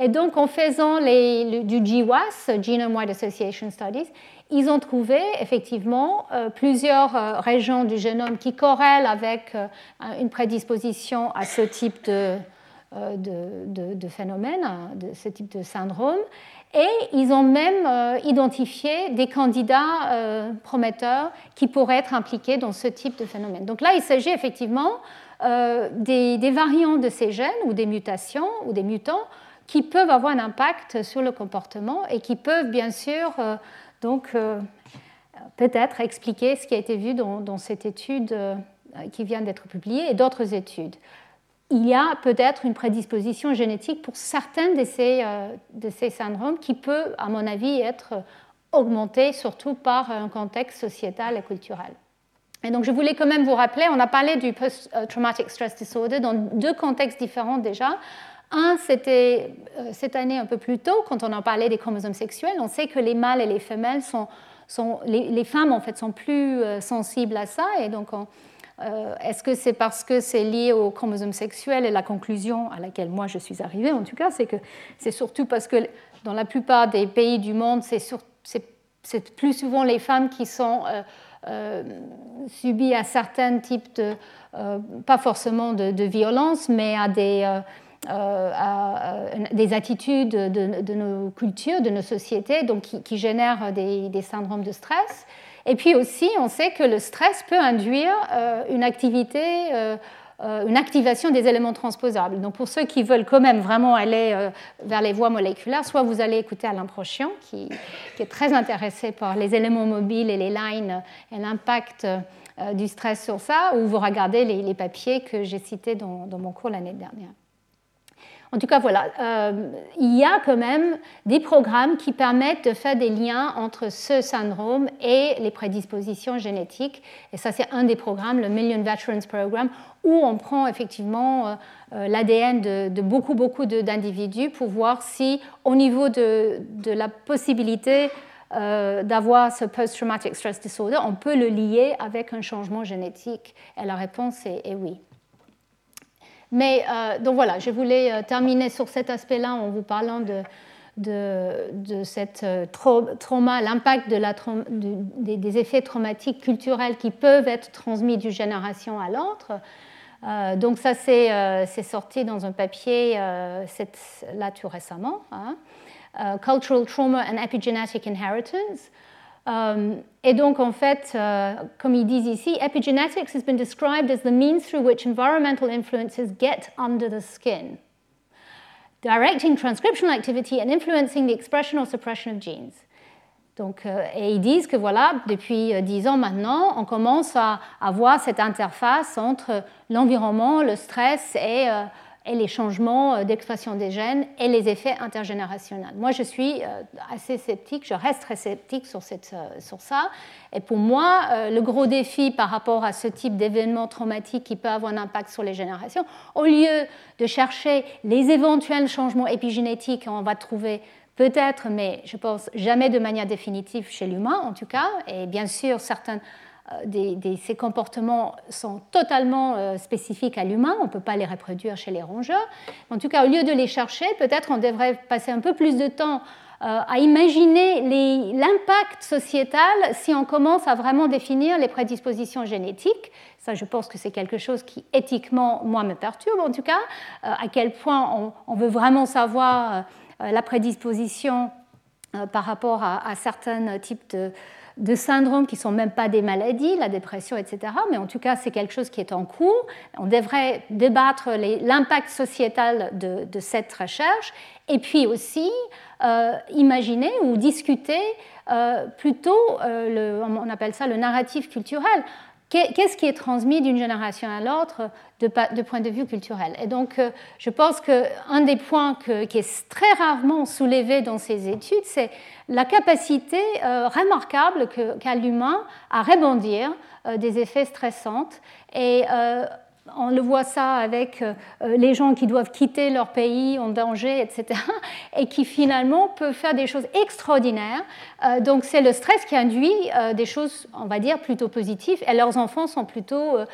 Et donc, en faisant les, le, du G W A S, Genome Wide Association Studies, ils ont trouvé effectivement euh, plusieurs euh, régions du génome qui corrèlent avec euh, une prédisposition à ce type de, euh, de, de, de phénomène, de ce type de syndrome. Et ils ont même euh, identifié des candidats euh, prometteurs qui pourraient être impliqués dans ce type de phénomène. Donc là, il s'agit effectivement euh, des, des variants de ces gènes ou des mutations ou des mutants qui peuvent avoir un impact sur le comportement et qui peuvent bien sûr euh, donc euh, peut-être expliquer ce qui a été vu dans, dans cette étude euh, qui vient d'être publiée et d'autres études. Il y a peut-être une prédisposition génétique pour certains de ces, euh, de ces syndromes qui peut, à mon avis, être augmentée surtout par un contexte sociétal et culturel. Et donc, je voulais quand même vous rappeler, on a parlé du post-traumatic stress disorder dans deux contextes différents déjà. Un, c'était euh, cette année un peu plus tôt, quand on en parlait des chromosomes sexuels. On sait que les mâles et les femelles sont, sont les, les femmes en fait sont plus euh, sensibles à ça, et donc on, Euh, est-ce que c'est parce que c'est lié au chromosome sexuel? Et la conclusion à laquelle moi je suis arrivée, en tout cas, c'est que c'est surtout parce que dans la plupart des pays du monde, c'est, sur, c'est, c'est plus souvent les femmes qui sont euh, euh, subies à certains types de, euh, pas forcément de, de violence, mais à des, euh, euh, à, à des attitudes de, de nos cultures, de nos sociétés, donc qui, qui génèrent des, des syndromes de stress. Et puis aussi, on sait que le stress peut induire euh, une activité, euh, euh, une activation des éléments transposables. Donc pour ceux qui veulent quand même vraiment aller euh, vers les voies moléculaires, soit vous allez écouter Alain Prochian, qui, qui est très intéressé par les éléments mobiles et les lines et l'impact euh, du stress sur ça, ou vous regardez les, les papiers que j'ai cités dans, dans mon cours l'année dernière. En tout cas, voilà, euh, il y a quand même des programmes qui permettent de faire des liens entre ce syndrome et les prédispositions génétiques. Et ça, c'est un des programmes, le Million Veterans Program, où on prend effectivement euh, l'A D N de, de beaucoup, beaucoup de, d'individus pour voir si, au niveau de, de la possibilité euh, d'avoir ce post-traumatic stress disorder, on peut le lier avec un changement génétique. Et la réponse est, est oui. Mais euh, donc voilà, je voulais euh, terminer sur cet aspect-là en vous parlant de, de, de cette euh, tra- trauma, l'impact de la trauma, de, des, des effets traumatiques culturels qui peuvent être transmis d'une génération à l'autre. Euh, donc ça, c'est, euh, c'est sorti dans un papier euh, cette, là tout récemment, hein, uh, Cultural Trauma and Epigenetic Inheritance. Um, et donc, en fait, euh, comme ils disent ici, epigenetics has been described as the means through which environmental influences get under the skin, directing transcriptional activity and influencing the expression or suppression of genes. Donc, euh, et ils disent que voilà, depuis dix ans maintenant, on commence à avoir cette interface entre l'environnement, le stress et euh, et les changements d'expression des gènes et les effets intergénérationnels. Moi, je suis assez sceptique, je reste très sceptique sur, cette, sur ça. Et pour moi, le gros défi par rapport à ce type d'événement traumatique qui peut avoir un impact sur les générations, au lieu de chercher les éventuels changements épigénétiques qu'on va trouver peut-être, mais je pense jamais de manière définitive chez l'humain en tout cas, et bien sûr, certains Des, des, ces comportements sont totalement euh, spécifiques à l'humain, on ne peut pas les reproduire chez les rongeurs. En tout cas, au lieu de les chercher, peut-être on devrait passer un peu plus de temps euh, à imaginer les, l'impact sociétal si on commence à vraiment définir les prédispositions génétiques. Ça, je pense que c'est quelque chose qui, éthiquement, moi, me perturbe en tout cas, euh, à quel point on, on veut vraiment savoir euh, la prédisposition euh, par rapport à, à certains types de de syndromes qui ne sont même pas des maladies, la dépression, et cetera. Mais en tout cas, c'est quelque chose qui est en cours. On devrait débattre les, l'impact sociétal de, de cette recherche et puis aussi euh, imaginer ou discuter euh, plutôt, euh, le, on appelle ça le narratif culturel. Qu'est-ce qui est transmis d'une génération à l'autre de, de point de vue culturel? Et donc, euh, je pense qu'un des points que, qui est très rarement soulevé dans ces études, c'est la capacité euh, remarquable que, qu'a l'humain à rebondir euh, des effets stressants. Et euh, on le voit ça avec euh, les gens qui doivent quitter leur pays en danger, et cetera, et qui finalement peuvent faire des choses extraordinaires. Euh, donc c'est le stress qui induit euh, des choses, on va dire, plutôt positives, et leurs enfants sont plutôt euh,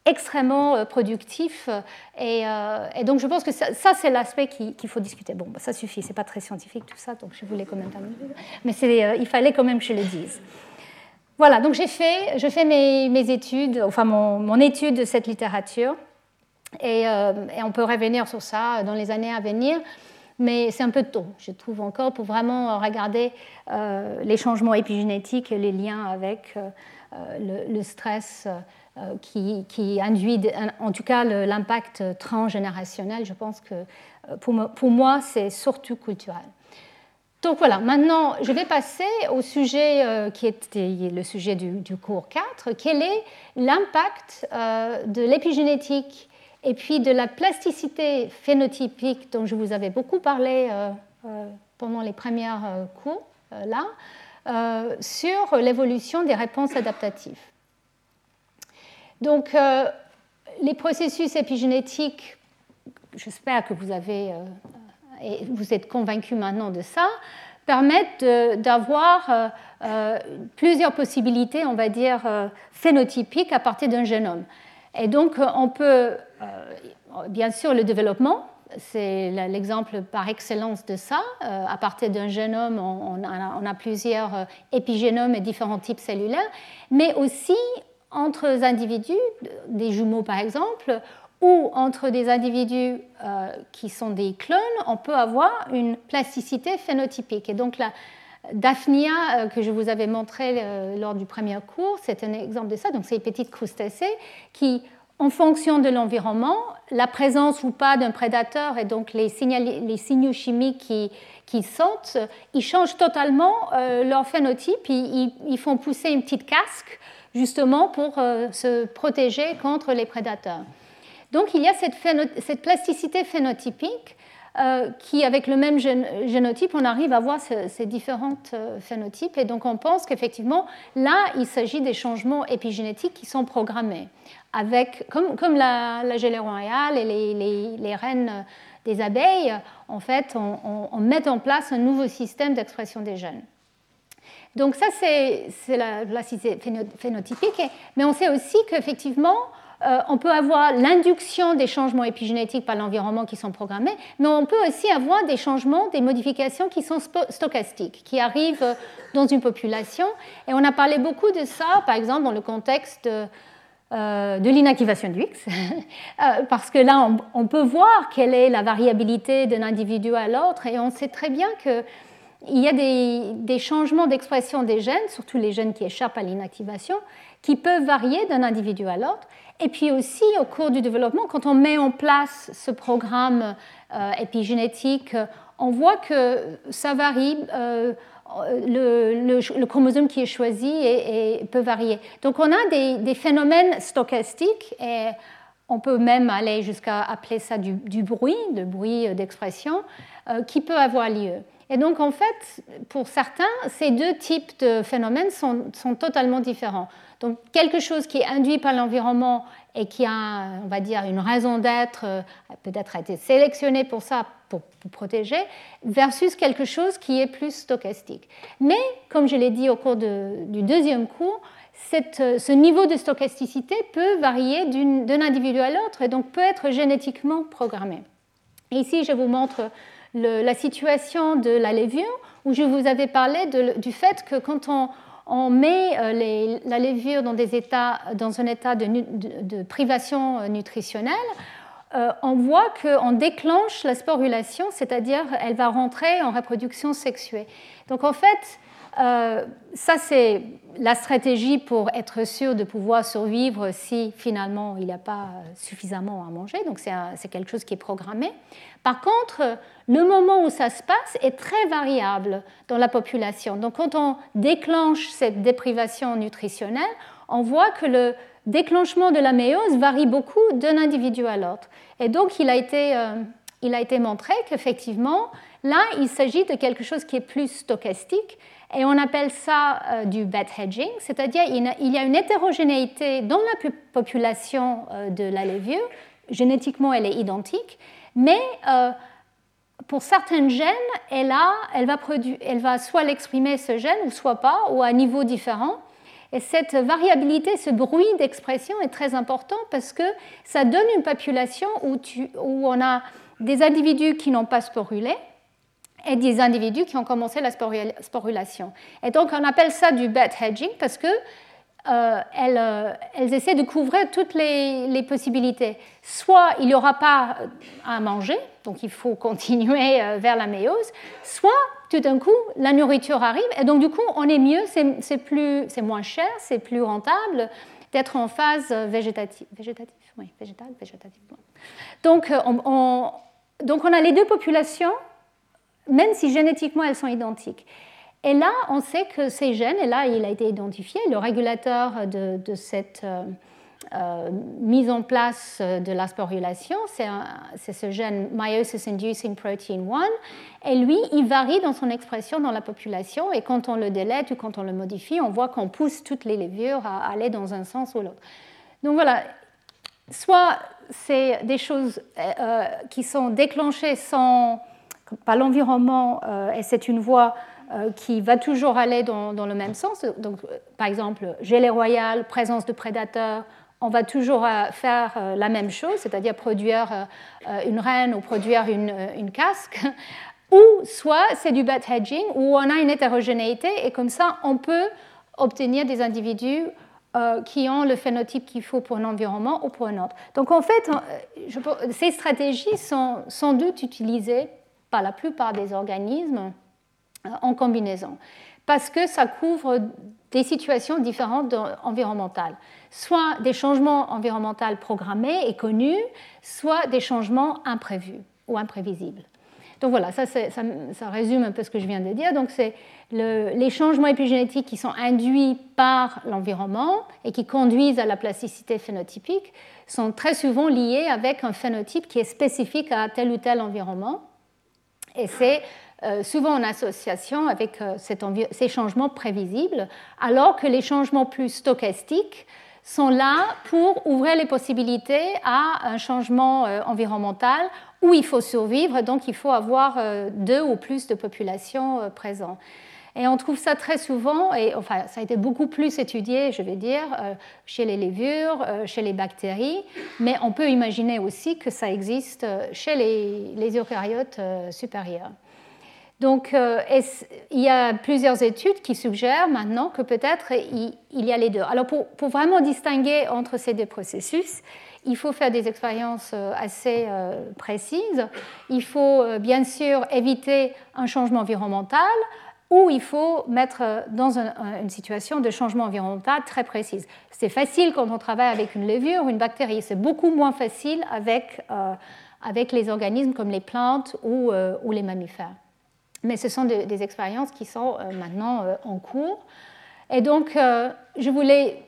extrêmement productif. Et, euh, et donc je pense que ça, ça c'est l'aspect qu'il, qu'il faut discuter. Bon, bah, ça suffit, c'est pas très scientifique tout ça, donc je voulais quand même terminer. Mais c'est, euh, il fallait quand même que je le dise. Voilà, donc j'ai fait, je fais mes, mes études, enfin mon, mon étude de cette littérature, et, euh, et on peut revenir sur ça dans les années à venir, mais c'est un peu tôt, je trouve encore, pour vraiment regarder euh, les changements épigénétiques et les liens avec euh, le, le stress euh, qui, qui induit, en tout cas, le, l'impact transgénérationnel. Je pense que pour, me, pour moi, c'est surtout culturel. Donc voilà, maintenant je vais passer au sujet euh, qui était le sujet du, du cours quatre. Quel est l'impact euh, de l'épigénétique et puis de la plasticité phénotypique dont je vous avais beaucoup parlé euh, euh, pendant les premiers euh, cours, euh, là, euh, sur l'évolution des réponses adaptatives. Donc euh, les processus épigénétiques, j'espère que vous avez... Euh, et vous êtes convaincus maintenant de ça, permettent de, d'avoir euh, euh, plusieurs possibilités, on va dire, euh, phénotypiques à partir d'un génome. Et donc, on peut, euh, bien sûr, le développement, c'est l'exemple par excellence de ça. Euh, à partir d'un génome, on, on, a, on a plusieurs euh, épigénomes et différents types cellulaires, mais aussi entre individus, des jumeaux par exemple, ou entre des individus euh, qui sont des clones, on peut avoir une plasticité phénotypique. Et donc la Daphnia euh, que je vous avais montré euh, lors du premier cours, c'est un exemple de ça. Donc c'est les petites crustacées qui, en fonction de l'environnement, la présence ou pas d'un prédateur et donc les, signal, les signaux chimiques qui, qui sentent, ils changent totalement euh, leur phénotype. Ils, ils, ils font pousser une petite casque justement pour euh, se protéger contre les prédateurs. Donc, il y a cette, phéno- cette plasticité phénotypique euh, qui, avec le même gén- génotype, on arrive à voir ce, ces différents euh, phénotypes. Et donc, on pense qu'effectivement, là, il s'agit des changements épigénétiques qui sont programmés, avec, comme, comme la, la gelée royale et les, les, les reines des abeilles, en fait, on, on, on met en place un nouveau système d'expression des gènes. Donc, ça, c'est, c'est la plasticité phénotypique. Mais on sait aussi qu'effectivement, Euh, on peut avoir l'induction des changements épigénétiques par l'environnement qui sont programmés, mais on peut aussi avoir des changements, des modifications qui sont stochastiques, qui arrivent dans une population. Et on a parlé beaucoup de ça, par exemple, dans le contexte de, euh, de l'inactivation du X, parce que là, on, on peut voir quelle est la variabilité d'un individu à l'autre, et on sait très bien que il y a des, des changements d'expression des gènes, surtout les gènes qui échappent à l'inactivation, qui peuvent varier d'un individu à l'autre. Et puis aussi, au cours du développement, quand on met en place ce programme euh, épigénétique, on voit que ça varie, euh, le, le, le chromosome qui est choisi et, et peut varier. Donc on a des, des phénomènes stochastiques, et on peut même aller jusqu'à appeler ça du, du bruit, de bruit d'expression, euh, qui peut avoir lieu. Et donc, en fait, pour certains, ces deux types de phénomènes sont, sont totalement différents. Donc, quelque chose qui est induit par l'environnement et qui a, on va dire, une raison d'être, peut-être a été sélectionné pour ça, pour, pour protéger, versus quelque chose qui est plus stochastique. Mais, comme je l'ai dit au cours de, du deuxième cours, cette, ce niveau de stochasticité peut varier d'une, d'un individu à l'autre et donc peut être génétiquement programmé. Et ici, je vous montre Le, la situation de la levure, où je vous avais parlé de, du fait que quand on, on met les, la levure dans, des états, dans un état de, de, de privation nutritionnelle, euh, on voit qu'on déclenche la sporulation, c'est-à-dire elle va rentrer en reproduction sexuée. Donc en fait, euh, ça c'est la stratégie pour être sûr de pouvoir survivre si finalement il n'y a pas suffisamment à manger, donc c'est, un, c'est quelque chose qui est programmé. Par contre, le moment où ça se passe est très variable dans la population. Donc quand on déclenche cette déprivation nutritionnelle, on voit que le déclenchement de la méiose varie beaucoup d'un individu à l'autre. Et donc il a été, euh, il a été montré qu'effectivement, là, il s'agit de quelque chose qui est plus stochastique, et on appelle ça euh, du bed hedging, c'est-à-dire il y a une hétérogénéité dans la population euh, de la levure. Génétiquement, elle est identique, mais euh, pour certains gènes, elle, a, elle, va produire, elle va soit l'exprimer ce gène, ou soit pas, ou à un niveau différent. Et cette variabilité, ce bruit d'expression est très important parce que ça donne une population où, tu, où on a des individus qui n'ont pas sporulé et des individus qui ont commencé la sporulation. Et donc on appelle ça du bed hedging parce que Euh, elles, euh, elles essaient de couvrir toutes les, les possibilités. Soit il n'y aura pas à manger, donc il faut continuer euh, vers la méiose, soit tout d'un coup la nourriture arrive et donc du coup on est mieux, c'est, c'est, plus, c'est moins cher, c'est plus rentable d'être en phase végétative. Végétative, oui, végétale, végétative. Donc on, on, donc on a les deux populations, même si génétiquement elles sont identiques. Et là, on sait que ces gènes, et là, il a été identifié, le régulateur de, de cette euh, euh, mise en place de la sporulation, c'est, un, c'est ce gène Meiosis Inducing Protein un, et lui, il varie dans son expression dans la population, et quand on le délète ou quand on le modifie, on voit qu'on pousse toutes les levures à aller dans un sens ou l'autre. Donc voilà, soit c'est des choses euh, qui sont déclenchées sans, par l'environnement, euh, et c'est une voie qui va toujours aller dans, dans le même sens. Donc, par exemple, gelée royale, présence de prédateurs, on va toujours faire la même chose, c'est-à-dire produire une reine ou produire une, une casque, ou soit c'est du bed hedging, où on a une hétérogénéité, et comme ça, on peut obtenir des individus euh, qui ont le phénotype qu'il faut pour un environnement ou pour un autre. Donc, en fait, je, ces stratégies sont sans doute utilisées par la plupart des organismes en combinaison, parce que ça couvre des situations différentes environnementales, soit des changements environnementaux programmés et connus, soit des changements imprévus ou imprévisibles. Donc voilà, ça, ça, ça résume un peu ce que je viens de dire. Donc c'est le, les changements épigénétiques qui sont induits par l'environnement et qui conduisent à la plasticité phénotypique sont très souvent liés avec un phénotype qui est spécifique à tel ou tel environnement, et c'est Euh, souvent en association avec euh, cet envi- ces changements prévisibles, alors que les changements plus stochastiques sont là pour ouvrir les possibilités à un changement euh, environnemental où il faut survivre, donc il faut avoir euh, deux ou plus de populations euh, présentes. Et on trouve ça très souvent, et enfin, ça a été beaucoup plus étudié, je vais dire, euh, chez les levures, euh, chez les bactéries, mais on peut imaginer aussi que ça existe chez les, les eucaryotes euh, supérieurs. Donc, euh, il y a plusieurs études qui suggèrent maintenant que peut-être il, il y a les deux. Alors, pour, pour vraiment distinguer entre ces deux processus, il faut faire des expériences assez euh, précises. Il faut euh, bien sûr éviter un changement environnemental, ou il faut mettre dans un, une situation de changement environnemental très précise. C'est facile quand on travaille avec une levure ou une bactérie. C'est beaucoup moins facile avec, euh, avec les organismes comme les plantes ou, euh, ou les mammifères. Mais ce sont des, des expériences qui sont euh, maintenant euh, en cours. Et donc, euh, je voulais,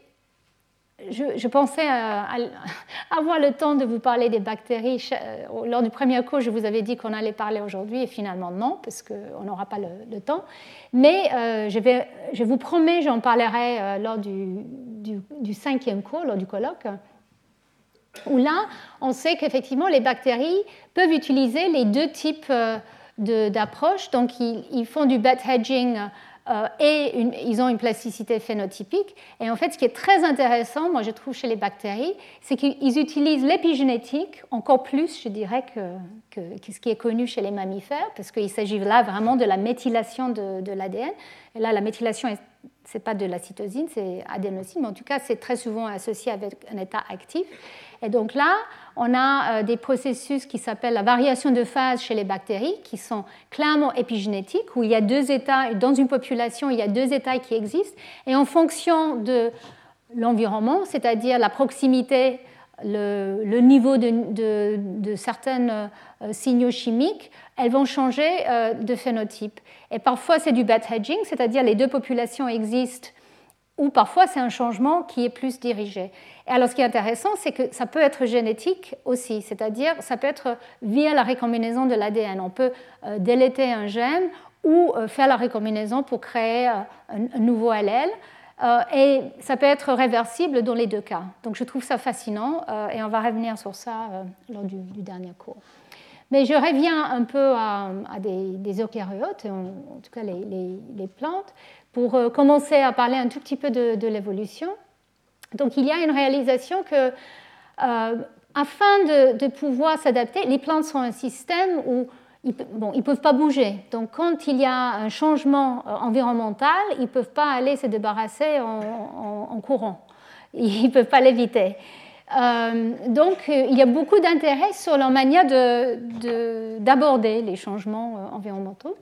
je, je pensais à, à avoir le temps de vous parler des bactéries. Lors du premier cours, je vous avais dit qu'on allait parler aujourd'hui, et finalement non, parce qu'on n'aura pas le, le temps. Mais euh, je, vais, je vous promets, j'en parlerai euh, lors du, du, du cinquième cours, lors du colloque, où là, on sait qu'effectivement, les bactéries peuvent utiliser les deux types euh, d'approche. Donc, ils, ils font du bed hedging euh, et une, ils ont une plasticité phénotypique. Et en fait, ce qui est très intéressant, moi, je trouve, chez les bactéries, c'est qu'ils utilisent l'épigénétique encore plus, je dirais, que, que, que ce qui est connu chez les mammifères, parce qu'il s'agit là vraiment de la méthylation de, de l'A D N. Et là, la méthylation, ce n'est pas de la cytosine, c'est adénosine, mais en tout cas, c'est très souvent associé avec un état actif. Et donc là, on a euh, des processus qui s'appellent la variation de phase chez les bactéries, qui sont clairement épigénétiques, où il y a deux états, dans une population, il y a deux états qui existent, et en fonction de l'environnement, c'est-à-dire la proximité, le, le niveau de, de, de certains euh, signaux chimiques, elles vont changer euh, de phénotype. Et parfois, c'est du bed hedging, c'est-à-dire les deux populations existent, ou parfois c'est un changement qui est plus dirigé. Et alors ce qui est intéressant, c'est que ça peut être génétique aussi, c'est-à-dire ça peut être via la recombinaison de l'A D N. On peut euh, déléter un gène ou euh, faire la recombinaison pour créer euh, un, un nouveau allèle. Euh, et ça peut être réversible dans les deux cas. Donc je trouve ça fascinant euh, et on va revenir sur ça euh, lors du, du dernier cours. Mais je reviens un peu à, à des, des eucaryotes, en, en tout cas les, les, les plantes, pour commencer à parler un tout petit peu de, de l'évolution. Donc il y a une réalisation que, euh, afin de, de pouvoir s'adapter, les plantes sont un système où ils ne bon, ils peuvent pas bouger. Donc quand il y a un changement environnemental, ils ne peuvent pas aller se débarrasser en, en, en courant. Ils ne peuvent pas l'éviter. Euh, donc il y a beaucoup d'intérêt sur leur manière de, de, d'aborder les changements environnementaux.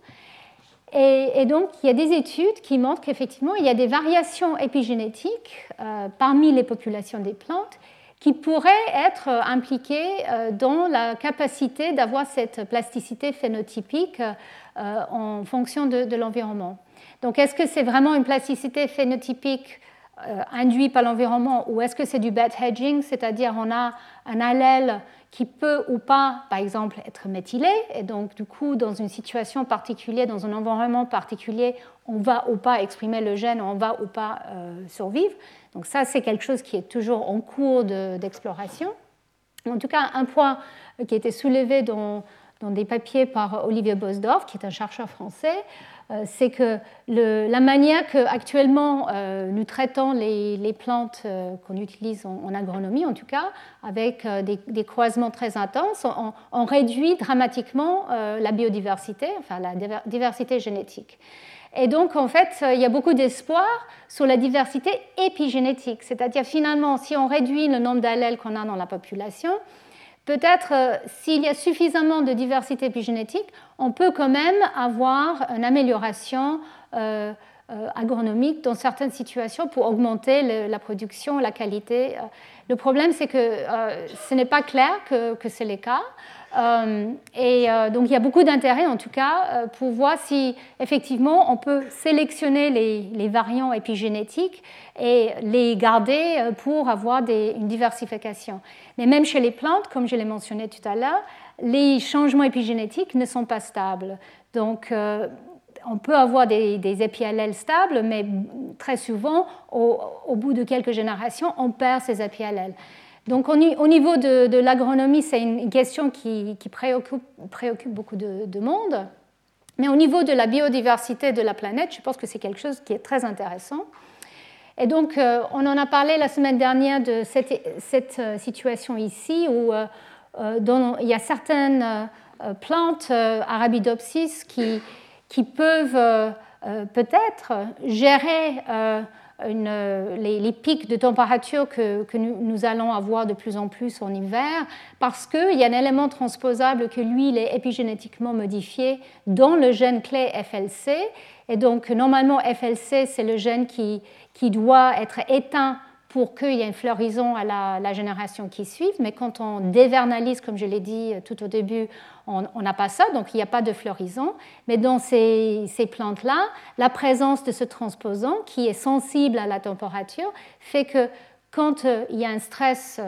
Et, et donc, il y a des études qui montrent qu'effectivement, il y a des variations épigénétiques euh, parmi les populations des plantes qui pourraient être impliquées euh, dans la capacité d'avoir cette plasticité phénotypique euh, en fonction de, de l'environnement. Donc, est-ce que c'est vraiment une plasticité phénotypique euh, induite par l'environnement ou est-ce que c'est du bad hedging, c'est-à-dire on a un allèle qui peut ou pas, par exemple, être méthylé, et donc du coup, dans une situation particulière, dans un environnement particulier, on va ou pas exprimer le gène, on va ou pas euh, survivre. Donc ça, c'est quelque chose qui est toujours en cours de, d'exploration. En tout cas, un point qui a été soulevé dans, dans des papiers par Olivier Bosdorf, qui est un chercheur français, euh, c'est que le, la manière qu'actuellement euh, nous traitons les, les plantes euh, qu'on utilise en, en agronomie, en tout cas, avec euh, des, des croisements très intenses, on, on réduit dramatiquement euh, la biodiversité, enfin la diversité génétique. Et donc, en fait, il y a beaucoup d'espoir sur la diversité épigénétique, c'est-à-dire finalement, si on réduit le nombre d'allèles qu'on a dans la population, peut-être euh, s'il y a suffisamment de diversité épigénétique, on peut quand même avoir une amélioration euh, euh, agronomique dans certaines situations pour augmenter le, la production, la qualité. Le problème, c'est que euh, ce n'est pas clair que, que c'est le cas. Euh, et euh, donc il y a beaucoup d'intérêt en tout cas euh, pour voir si effectivement on peut sélectionner les, les variants épigénétiques et les garder pour avoir des, une diversification. Mais même chez les plantes, comme je l'ai mentionné tout à l'heure, les changements épigénétiques ne sont pas stables. Donc euh, on peut avoir des, des épiallèles stables, mais très souvent, au, au bout de quelques générations, on perd ces épiallèles. Donc au niveau de, de l'agronomie, c'est une question qui, qui préoccupe, préoccupe beaucoup de, de monde. Mais au niveau de la biodiversité de la planète, je pense que c'est quelque chose qui est très intéressant. Et donc, euh, on en a parlé la semaine dernière de cette, cette situation ici, où euh, dans, il y a certaines euh, plantes euh, Arabidopsis qui, qui peuvent euh, peut-être gérer euh, Une, les, les pics de température que, que nous, nous allons avoir de plus en plus en hiver, parce qu'il y a un élément transposable que lui, il est épigénétiquement modifié dans le gène clé F L C. Et donc, normalement, F L C, c'est le gène qui, qui doit être éteint pour qu'il y ait une floraison à la, la génération qui suit. Mais quand on dévernalise, comme je l'ai dit tout au début, on n'a pas ça, donc il n'y a pas de floraison. Mais dans ces, ces plantes-là, la présence de ce transposant qui est sensible à la température fait que quand il y a un stress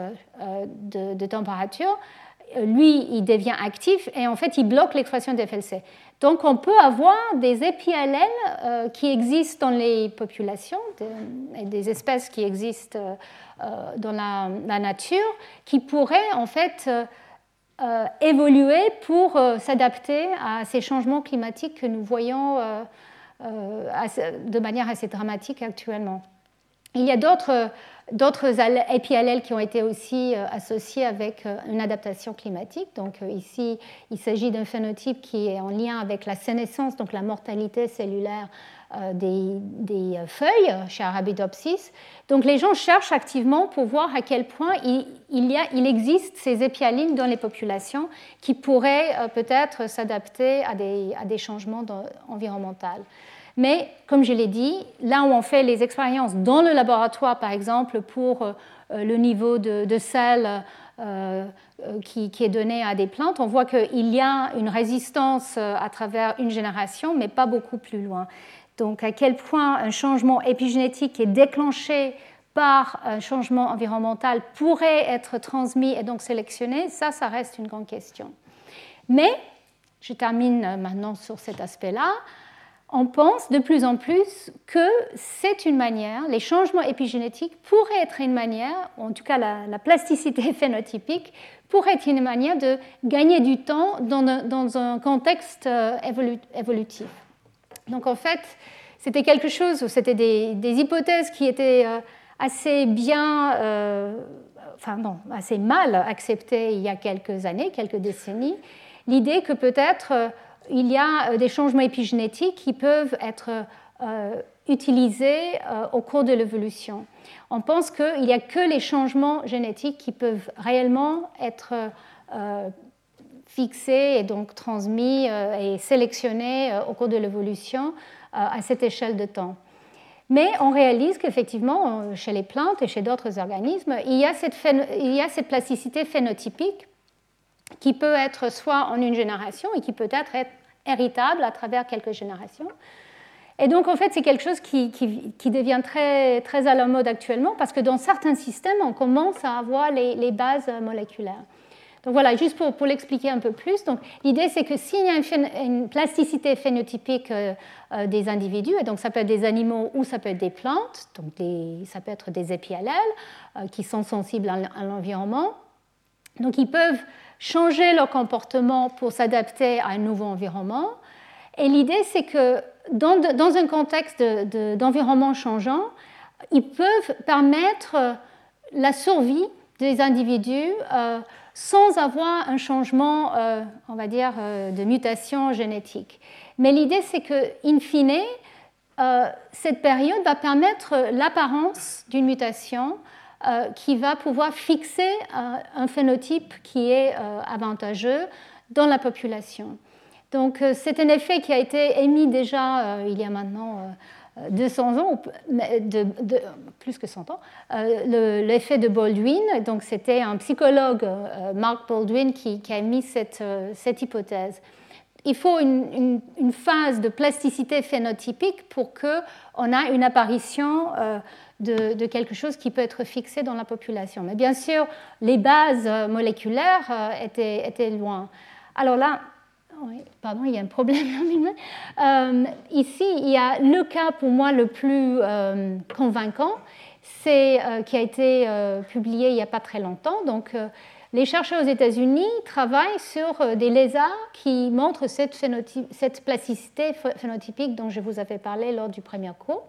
de, de température, lui, il devient actif et en fait, il bloque l'expression de F L C. Donc, on peut avoir des épiallèles euh, qui existent dans les populations, de, des espèces qui existent euh, dans la, la nature, qui pourraient en fait euh, euh, évoluer pour euh, s'adapter à ces changements climatiques que nous voyons euh, euh, assez, de manière assez dramatique actuellement. Il y a d'autres, d'autres épiallèles qui ont été aussi associés avec une adaptation climatique. Donc ici, il s'agit d'un phénotype qui est en lien avec la sénescence, donc la mortalité cellulaire des, des feuilles chez Arabidopsis. Donc les gens cherchent activement pour voir à quel point il, il, y a, il existe ces épialines dans les populations qui pourraient peut-être s'adapter à des, à des changements environnementaux. Mais, comme je l'ai dit, là où on fait les expériences dans le laboratoire, par exemple, pour euh, le niveau de, de sel euh, qui, qui est donné à des plantes, on voit qu'il y a une résistance à travers une génération, mais pas beaucoup plus loin. Donc, à quel point un changement épigénétique qui est déclenché par un changement environnemental pourrait être transmis et donc sélectionné, ça, ça reste une grande question. Mais, je termine maintenant sur cet aspect-là, on pense de plus en plus que c'est une manière, les changements épigénétiques pourraient être une manière, en tout cas la, la plasticité phénotypique, pourrait être une manière de gagner du temps dans un, dans un contexte évolu, évolutif. Donc en fait, c'était quelque chose, c'était des, des hypothèses qui étaient euh, assez bien, euh, enfin non, assez mal acceptées il y a quelques années, quelques décennies. L'idée que peut-être euh, il y a des changements épigénétiques qui peuvent être euh, utilisés euh, au cours de l'évolution. On pense qu'il n'y a que les changements génétiques qui peuvent réellement être euh, fixés et donc transmis euh, et sélectionnés euh, au cours de l'évolution euh, à cette échelle de temps. Mais on réalise qu'effectivement, chez les plantes et chez d'autres organismes, il y a cette, phéno- il y a cette plasticité phénotypique qui peut être soit en une génération et qui peut être héritable à travers quelques générations. Et donc, en fait, c'est quelque chose qui, qui, qui devient très, très à la mode actuellement parce que dans certains systèmes, on commence à avoir les, les bases moléculaires. Donc voilà, juste pour, pour l'expliquer un peu plus. Donc, l'idée, c'est que s'il y a une, phén- une plasticité phénotypique euh, euh, des individus, et donc ça peut être des animaux ou ça peut être des plantes, donc des, ça peut être des épiallèles euh, qui sont sensibles à, à l'environnement. Donc, ils peuvent changer leur comportement pour s'adapter à un nouveau environnement. Et l'idée, c'est que dans, de, dans un contexte de, de, d'environnement changeant, ils peuvent permettre la survie des individus euh, sans avoir un changement, euh, on va dire, euh, de mutation génétique. Mais l'idée, c'est que, in fine, euh, cette période va permettre l'apparence d'une mutation euh, qui va pouvoir fixer euh, un phénotype qui est euh, avantageux dans la population. Donc, euh, c'est un effet qui a été émis déjà euh, il y a maintenant euh, deux cents ans, de, de, plus que cent ans, euh, le, l'effet de Baldwin. Donc, c'était un psychologue, euh, Mark Baldwin, qui, qui a émis cette, euh, cette hypothèse. Il faut une, une, une phase de plasticité phénotypique pour qu'on ait une apparition euh, de, de quelque chose qui peut être fixé dans la population. Mais bien sûr, les bases moléculaires euh, étaient, étaient loin. Alors là, oui, pardon, il y a un problème. euh, ici, il y a le cas pour moi le plus euh, convaincant, c'est euh, qui a été euh, publié il n'y a pas très longtemps. Donc, euh, les chercheurs aux États-Unis travaillent sur euh, des lézards qui montrent cette, cette plasticité phénotypique dont je vous avais parlé lors du premier cours.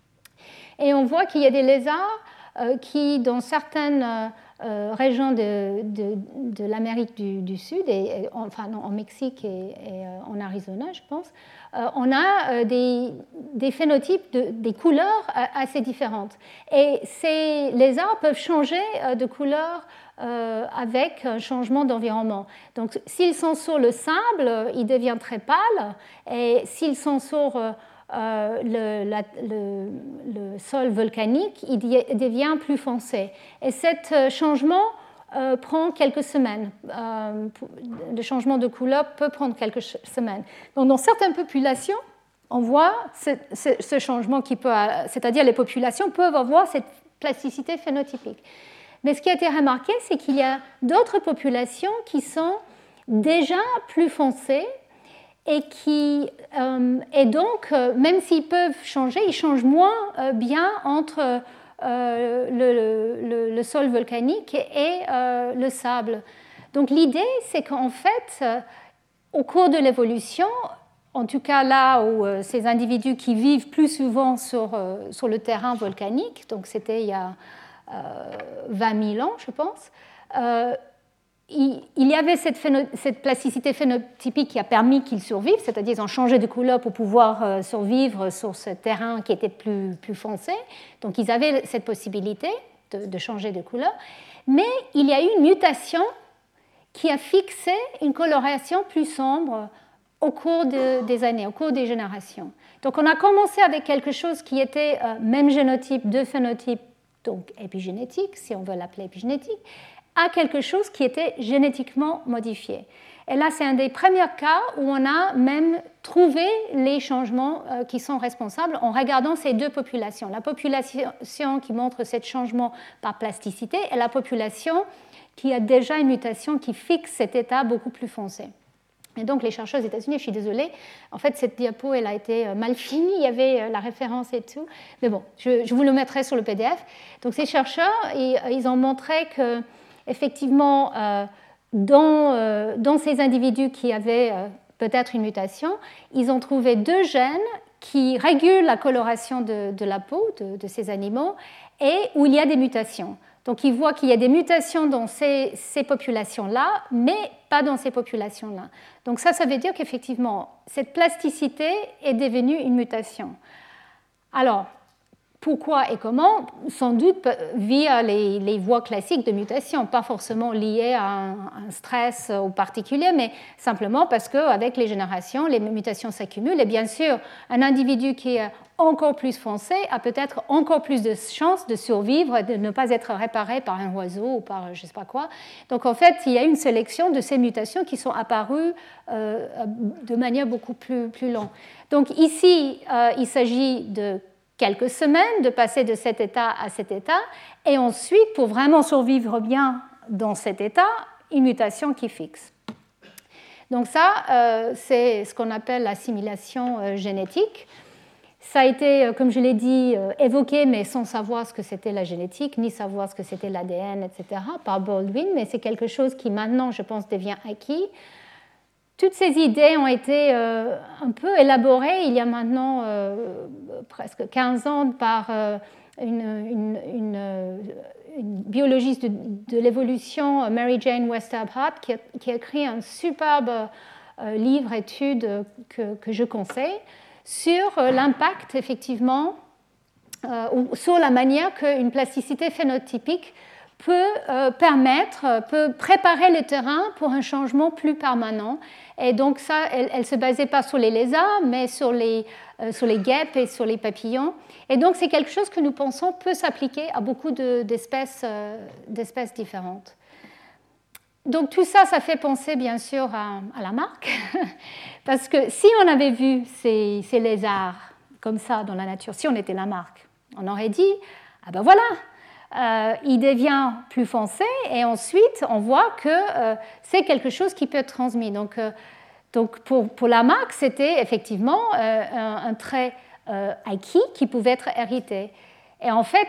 Et on voit qu'il y a des lézards euh, qui, dans certaines euh, Euh, régions de, de, de l'Amérique du, du Sud, et, et, enfin non, en Mexique et, et euh, en Arizona, je pense, euh, on a euh, des, des phénotypes, de, des couleurs euh, assez différentes. Et ces lézards peuvent changer euh, de couleur euh, avec un changement d'environnement. Donc, s'ils sont sur le sable, ils deviennent très pâles, et s'ils sont sur euh, Euh, le, la, le, le sol volcanique, il devient plus foncé. Et ce changement euh, prend quelques semaines. Euh, le changement de couleur peut prendre quelques semaines. Donc, dans certaines populations, on voit ce, ce, ce changement qui peut, c'est-à-dire les populations peuvent avoir cette plasticité phénotypique. Mais ce qui a été remarqué, c'est qu'il y a d'autres populations qui sont déjà plus foncées, et qui, euh, et donc, euh, même s'ils peuvent changer, ils changent moins euh, bien entre euh, le, le, le sol volcanique et euh, le sable. Donc l'idée, c'est qu'en fait, euh, au cours de l'évolution, en tout cas là où euh, ces individus qui vivent plus souvent sur, euh, sur le terrain volcanique, donc c'était il y a euh, vingt mille ans, je pense, euh, il y avait cette, phéno, cette plasticité phénotypique qui a permis qu'ils survivent, c'est-à-dire qu'ils ont changé de couleur pour pouvoir euh, survivre sur ce terrain qui était plus, plus foncé. Donc ils avaient cette possibilité de, de changer de couleur. Mais il y a eu une mutation qui a fixé une coloration plus sombre au cours de, des années, au cours des générations. Donc on a commencé avec quelque chose qui était euh, même génotype, deux phénotypes, donc épigénétique, si on veut l'appeler épigénétique, à quelque chose qui était génétiquement modifié. Et là, c'est un des premiers cas où on a même trouvé les changements euh, qui sont responsables en regardant ces deux populations. La population qui montre ce changement par plasticité et la population qui a déjà une mutation qui fixe cet état beaucoup plus foncé. Et donc, les chercheurs aux États-Unis, je suis désolée, en fait, cette diapo, elle a été mal finie, il y avait la référence et tout. Mais bon, je, je vous le mettrai sur le P D F. Donc, ces chercheurs, ils, ils ont montré que effectivement, euh, dans, euh, dans ces individus qui avaient euh, peut-être une mutation, ils ont trouvé deux gènes qui régulent la coloration de, de la peau de, de ces animaux et où il y a des mutations. Donc ils voient qu'il y a des mutations dans ces, ces populations-là, mais pas dans ces populations-là. Donc ça, ça veut dire qu'effectivement, cette plasticité est devenue une mutation. Alors, pourquoi et comment? Sans doute via les, les voies classiques de mutation, pas forcément liées à un, un stress au particulier, mais simplement parce qu'avec les générations, les mutations s'accumulent. Et bien sûr, un individu qui est encore plus foncé a peut-être encore plus de chances de survivre et de ne pas être réparé par un oiseau ou par je ne sais pas quoi. Donc en fait, il y a une sélection de ces mutations qui sont apparues euh, de manière beaucoup plus, plus longue. Donc ici, euh, il s'agit de quelques semaines, de passer de cet état à cet état, et ensuite, pour vraiment survivre bien dans cet état, une mutation qui fixe. Donc ça, euh, c'est ce qu'on appelle l'assimilation euh, génétique. Ça a été, comme je l'ai dit, euh, évoqué, mais sans savoir ce que c'était la génétique, ni savoir ce que c'était l'A D N, et cetera, par Baldwin, mais c'est quelque chose qui maintenant, je pense, devient acquis. Toutes ces idées ont été euh, un peu élaborées il y a maintenant euh, presque quinze ans par euh, une, une, une, une biologiste de, de l'évolution, Mary Jane Westerhart, qui a, qui a écrit un superbe euh, livre-étude que, que je conseille sur euh, l'impact, effectivement, euh, ou sur la manière qu'une plasticité phénotypique peut euh, permettre, peut préparer le terrain pour un changement plus permanent. Et donc ça, elle ne se basait pas sur les lézards, mais sur les, euh, sur les guêpes et sur les papillons. Et donc c'est quelque chose que nous pensons peut s'appliquer à beaucoup de, d'espèces, euh, d'espèces différentes. Donc tout ça, ça fait penser bien sûr à, à Lamarck, parce que si on avait vu ces, ces lézards comme ça dans la nature, si on était Lamarck, on aurait dit, ah ben voilà, Euh, il devient plus foncé et ensuite on voit que euh, c'est quelque chose qui peut être transmis. Donc, euh, donc pour, pour Lamarck, c'était effectivement euh, un, un trait euh, acquis qui pouvait être hérité. Et en fait,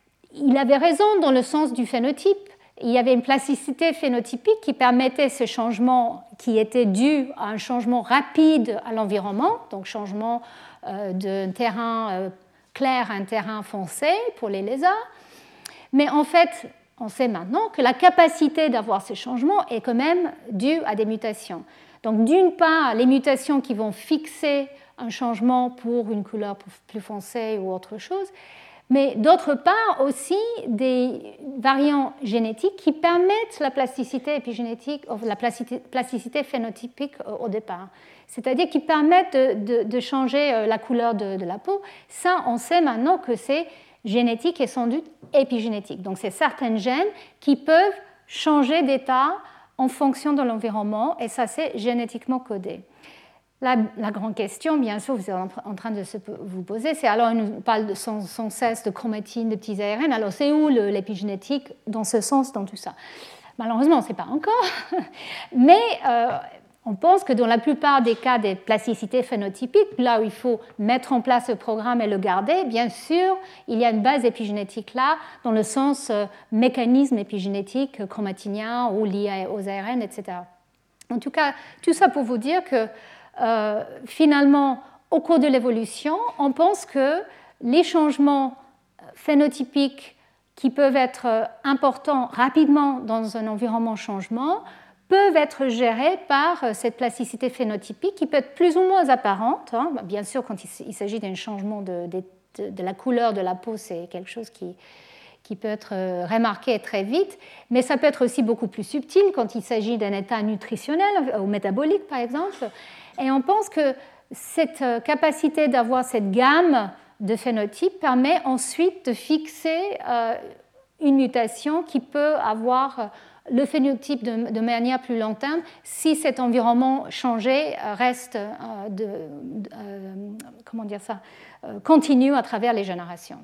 il avait raison dans le sens du phénotype. Il y avait une plasticité phénotypique qui permettait ce changement qui était dû à un changement rapide à l'environnement, donc changement euh, d'un terrain euh, clair à un terrain foncé pour les lézards. Mais en fait, on sait maintenant que la capacité d'avoir ces changements est quand même due à des mutations. Donc d'une part, les mutations qui vont fixer un changement pour une couleur plus foncée ou autre chose, mais d'autre part aussi des variants génétiques qui permettent la plasticité épigénétique, la plasticité phénotypique au départ. C'est-à-dire qui permettent de, de, de changer la couleur de, de la peau. Ça, on sait maintenant que c'est génétique et sans doute épigénétique. Donc, c'est certains gènes qui peuvent changer d'état en fonction de l'environnement, et ça, c'est génétiquement codé. La, la grande question, bien sûr, vous êtes en train de se, vous poser, c'est alors, on nous parle de, sans, sans cesse de chromatine, de petits A R N, alors c'est où le, l'épigénétique dans ce sens, dans tout ça? Malheureusement, on ne sait pas encore, mais euh, on pense que dans la plupart des cas des plasticités phénotypiques, là où il faut mettre en place le programme et le garder, bien sûr, il y a une base épigénétique là, dans le sens euh, mécanisme épigénétique chromatinien ou lié aux A R N, et cetera. En tout cas, tout ça pour vous dire que euh, finalement, au cours de l'évolution, on pense que les changements phénotypiques qui peuvent être importants rapidement dans un environnement changement peuvent être gérés par cette plasticité phénotypique qui peut être plus ou moins apparente. Hein. Bien sûr, quand il s'agit d'un changement de, de, de la couleur de la peau, c'est quelque chose qui, qui peut être remarqué très vite, mais ça peut être aussi beaucoup plus subtil quand il s'agit d'un état nutritionnel ou métabolique, par exemple. Et on pense que cette capacité d'avoir cette gamme de phénotypes permet ensuite de fixer euh, une mutation qui peut avoir le phénotype de, de manière plus long terme si cet environnement changé reste euh, de, de, euh, comment dire ça, euh, continue à travers les générations.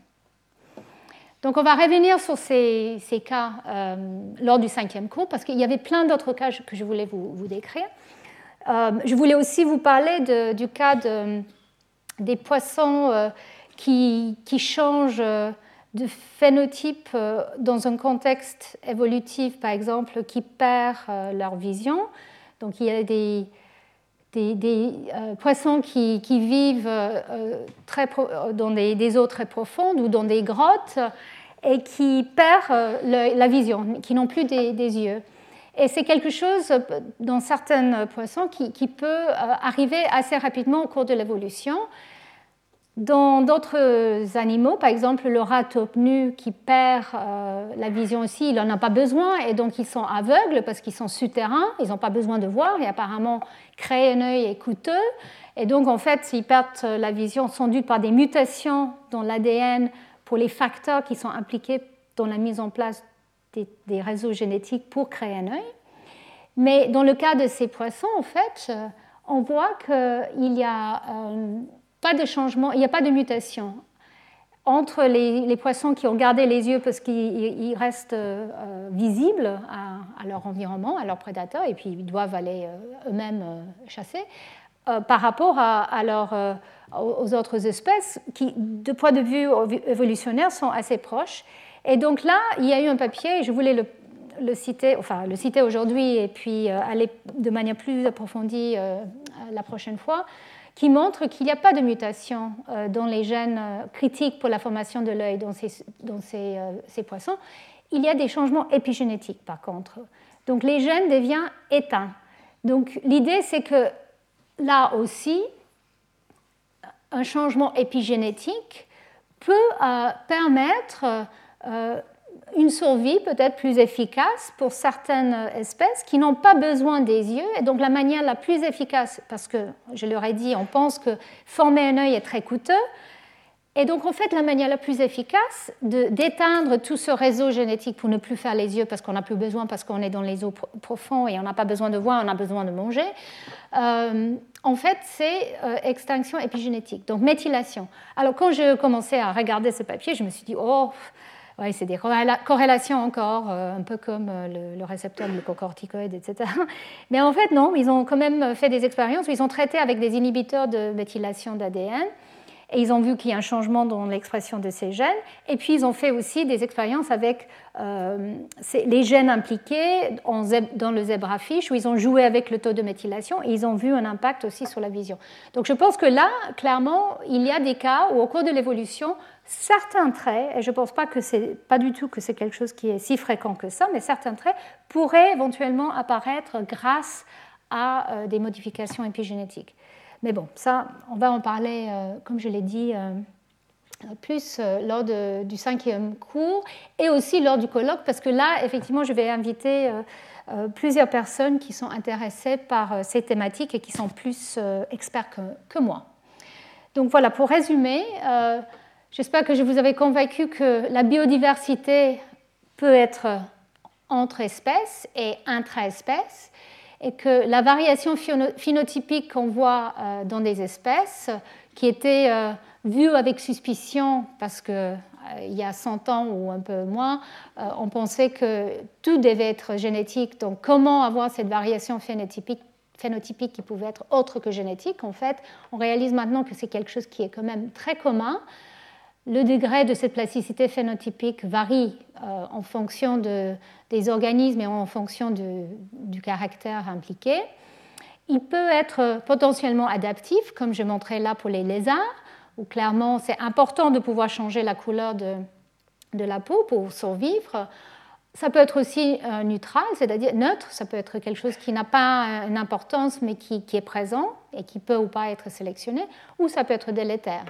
Donc on va revenir sur ces, ces cas euh, lors du cinquième cours parce qu'il y avait plein d'autres cas que je voulais vous, vous décrire. Euh, je voulais aussi vous parler de, du cas de, des poissons euh, qui, qui changent de phénotype dans un contexte évolutif, par exemple, qui perd leur vision. Donc il y a des, des, des euh, poissons qui, qui vivent euh, très pro, dans des, des eaux très profondes ou dans des grottes et qui perdent euh, le, la vision, qui n'ont plus des, des yeux. Et c'est quelque chose dans certains poissons qui, qui peut euh, arriver assez rapidement au cours de l'évolution. Dans d'autres animaux, par exemple le rat taupe nu qui perd euh, la vision aussi, il n'en a pas besoin et donc ils sont aveugles parce qu'ils sont souterrains, ils n'ont pas besoin de voir et apparemment créer un œil est coûteux. Et donc en fait, ils perdent la vision sans doute par des mutations dans l'A D N pour les facteurs qui sont impliqués dans la mise en place des, des réseaux génétiques pour créer un œil. Mais dans le cas de ces poissons, en fait, on voit qu'il y a euh, pas de changement, il n'y a pas de mutation entre les, les poissons qui ont gardé les yeux parce qu'ils restent euh, visibles à, à leur environnement, à leurs prédateurs, et puis ils doivent aller euh, eux-mêmes euh, chasser, euh, par rapport à, à leur, euh, aux autres espèces qui, de point de vue évolutionnaire, sont assez proches. Et donc là, il y a eu un papier, et je voulais le, le citer, enfin le citer aujourd'hui et puis euh, aller de manière plus approfondie euh, la prochaine fois, qui montre qu'il n'y a pas de mutation euh, dans les gènes euh, critiques pour la formation de l'œil dans, ces, dans ces, euh, ces poissons. Il y a des changements épigénétiques par contre. Donc les gènes deviennent éteints. Donc l'idée c'est que là aussi, un changement épigénétique peut euh, permettre euh, une survie peut-être plus efficace pour certaines espèces qui n'ont pas besoin des yeux. Et donc la manière la plus efficace, parce que je leur ai dit, on pense que former un œil est très coûteux, et donc en fait la manière la plus efficace de, d'éteindre tout ce réseau génétique pour ne plus faire les yeux parce qu'on n'a plus besoin, parce qu'on est dans les eaux profondes et on n'a pas besoin de voir, on a besoin de manger, euh, en fait c'est euh, extinction épigénétique, donc méthylation. Alors quand je commençais à regarder ce papier, je me suis dit, oh, oui, c'est des corrélations encore, euh, un peu comme euh, le, le récepteur glucocorticoïde, et cetera. Mais en fait, non, ils ont quand même fait des expériences où ils ont traité avec des inhibiteurs de méthylation d'A D N et ils ont vu qu'il y a un changement dans l'expression de ces gènes. Et puis, ils ont fait aussi des expériences avec euh, les gènes impliqués en zèbre, dans le zebrafish, où ils ont joué avec le taux de méthylation et ils ont vu un impact aussi sur la vision. Donc, je pense que là, clairement, il y a des cas où, au cours de l'évolution, certains traits, et je ne pense pas que c'est pas du tout que c'est quelque chose qui est si fréquent que ça, mais certains traits pourraient éventuellement apparaître grâce à euh, des modifications épigénétiques. Mais bon, ça, on va en parler, euh, comme je l'ai dit, euh, plus euh, lors de, du cinquième cours et aussi lors du colloque, parce que là, effectivement, je vais inviter euh, euh, plusieurs personnes qui sont intéressées par euh, ces thématiques et qui sont plus euh, experts que, que moi. Donc voilà, pour résumer, euh, j'espère que je vous avais convaincu que la biodiversité peut être entre espèces et intra-espèces, et que la variation phénotypique qu'on voit dans des espèces, qui était vue avec suspicion parce qu'il y a cent ans ou un peu moins, on pensait que tout devait être génétique. Donc comment avoir cette variation phénotypique, phénotypique qui pouvait être autre que génétique? En fait, on réalise maintenant que c'est quelque chose qui est quand même très commun. Le degré de cette plasticité phénotypique varie euh, en fonction de, des organismes et en fonction de, du caractère impliqué. Il peut être potentiellement adaptif, comme je montrais là pour les lézards, où clairement c'est important de pouvoir changer la couleur de, de la peau pour survivre. Ça peut être aussi euh, neutral, c'est-à-dire neutre, ça peut être quelque chose qui n'a pas une importance mais qui, qui est présent et qui peut ou pas être sélectionné, ou ça peut être délétère.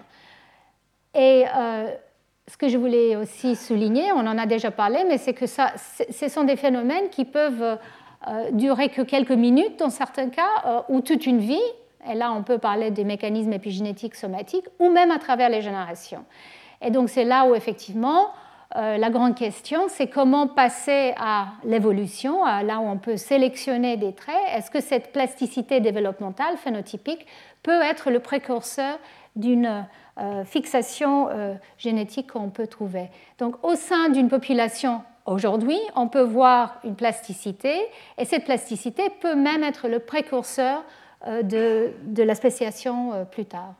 Et euh, ce que je voulais aussi souligner, on en a déjà parlé, mais c'est que ça, ce sont des phénomènes qui peuvent euh, durer que quelques minutes dans certains cas, euh, ou toute une vie. Et là, on peut parler des mécanismes épigénétiques somatiques, ou même à travers les générations. Et donc, c'est là où, effectivement, euh, la grande question, c'est comment passer à l'évolution, à là où on peut sélectionner des traits. Est-ce que cette plasticité développementale, phénotypique, peut être le précurseur d'une Euh, fixation euh, génétique qu'on peut trouver. Donc, au sein d'une population aujourd'hui, on peut voir une plasticité, et cette plasticité peut même être le précurseur euh, de, de la spéciation euh, plus tard.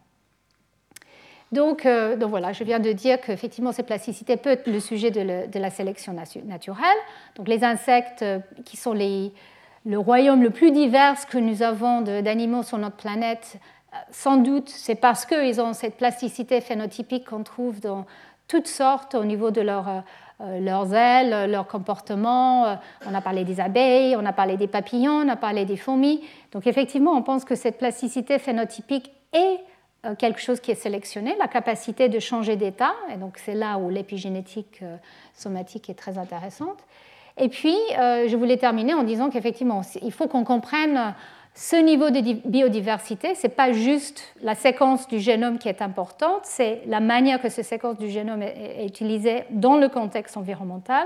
Donc, euh, donc voilà, je viens de dire qu'effectivement, cette plasticité peut être le sujet de, le, de la sélection naturelle. Donc, les insectes euh, qui sont les, le royaume le plus divers que nous avons d'animaux sur notre planète. Sans doute, c'est parce qu'ils ont cette plasticité phénotypique qu'on trouve dans toutes sortes au niveau de leur, euh, leurs ailes, leur comportement. On a parlé des abeilles, on a parlé des papillons, on a parlé des fourmis. Donc effectivement, on pense que cette plasticité phénotypique est euh, quelque chose qui est sélectionné, la capacité de changer d'état. Et donc c'est là où l'épigénétique euh, somatique est très intéressante. Et puis, euh, je voulais terminer en disant qu'effectivement, il faut qu'on comprenne ce niveau de biodiversité. Ce n'est pas juste la séquence du génome qui est importante, c'est la manière que cette séquence du génome est utilisée dans le contexte environnemental.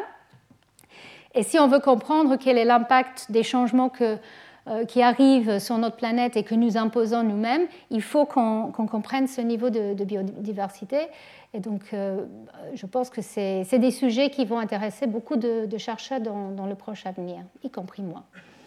Et si on veut comprendre quel est l'impact des changements que, euh, qui arrivent sur notre planète et que nous imposons nous-mêmes, il faut qu'on, qu'on comprenne ce niveau de, de biodiversité. Et donc, euh, je pense que c'est, c'est des sujets qui vont intéresser beaucoup de, de chercheurs dans, dans le proche avenir, y compris moi.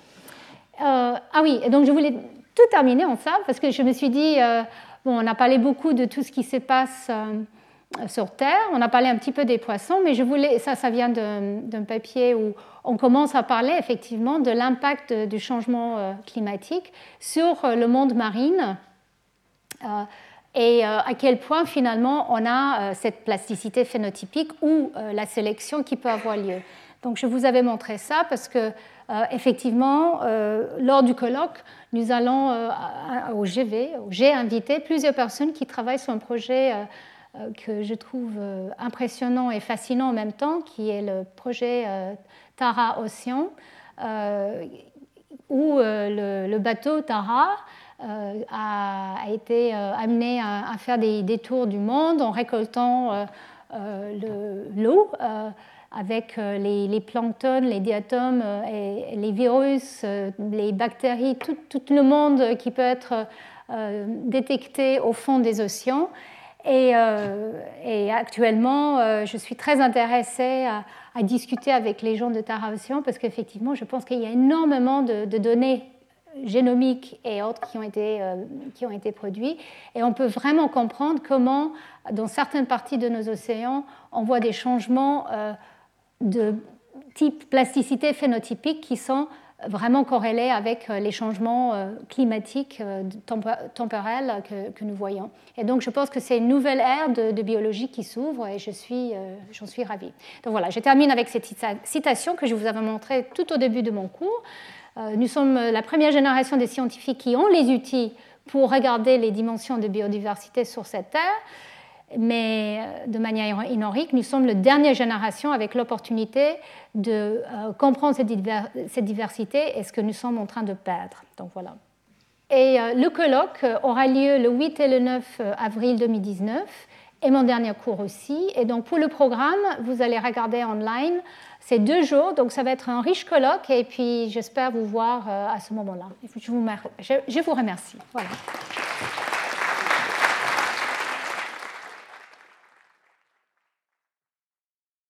Euh, ah oui, et donc je voulais tout terminer en ça, parce que je me suis dit, euh, bon, on a parlé beaucoup de tout ce qui se passe euh, sur Terre, on a parlé un petit peu des poissons, mais je voulais, ça, ça vient d'un, d'un papier où on commence à parler effectivement de l'impact du changement euh, climatique sur euh, le monde marine, euh, et euh, à quel point finalement on a euh, cette plasticité phénotypique ou euh, la sélection qui peut avoir lieu. Donc je vous avais montré ça parce que Euh, effectivement, euh, lors du colloque, nous allons euh, au G V, j'ai invité plusieurs personnes qui travaillent sur un projet euh, euh, que je trouve euh, impressionnant et fascinant en même temps, qui est le projet euh, Tara Océan, euh, où euh, le, le bateau Tara euh, a, a été euh, amené à, à faire des, des tours du monde en récoltant euh, euh, le, l'eau. Euh, avec les, les planctons, les diatomes, et les virus, les bactéries, tout, tout le monde qui peut être euh, détecté au fond des océans. Et, euh, et actuellement, euh, je suis très intéressée à, à discuter avec les gens de Tara Océan parce qu'effectivement, je pense qu'il y a énormément de, de données génomiques et autres qui ont été, euh, qui ont été produits. Et on peut vraiment comprendre comment, dans certaines parties de nos océans, on voit des changements euh, de type plasticité phénotypique qui sont vraiment corrélés avec les changements climatiques temporels que, que nous voyons. Et donc, je pense que c'est une nouvelle ère de, de biologie qui s'ouvre et je suis, euh, j'en suis ravie. Donc voilà, je termine avec cette citation que je vous avais montrée tout au début de mon cours. Euh, nous sommes la première génération des scientifiques qui ont les outils pour regarder les dimensions de biodiversité sur cette Terre. Mais de manière historique, nous sommes la dernière génération avec l'opportunité de euh, comprendre cette, diver- cette diversité et ce que nous sommes en train de perdre. Donc voilà. Et euh, le colloque aura lieu le huit et le neuf avril deux mille dix-neuf et mon dernier cours aussi. Et donc pour le programme, vous allez regarder online. C'est deux jours, donc ça va être un riche colloque et puis j'espère vous voir euh, à ce moment-là. Je vous, je vous remercie. Voilà.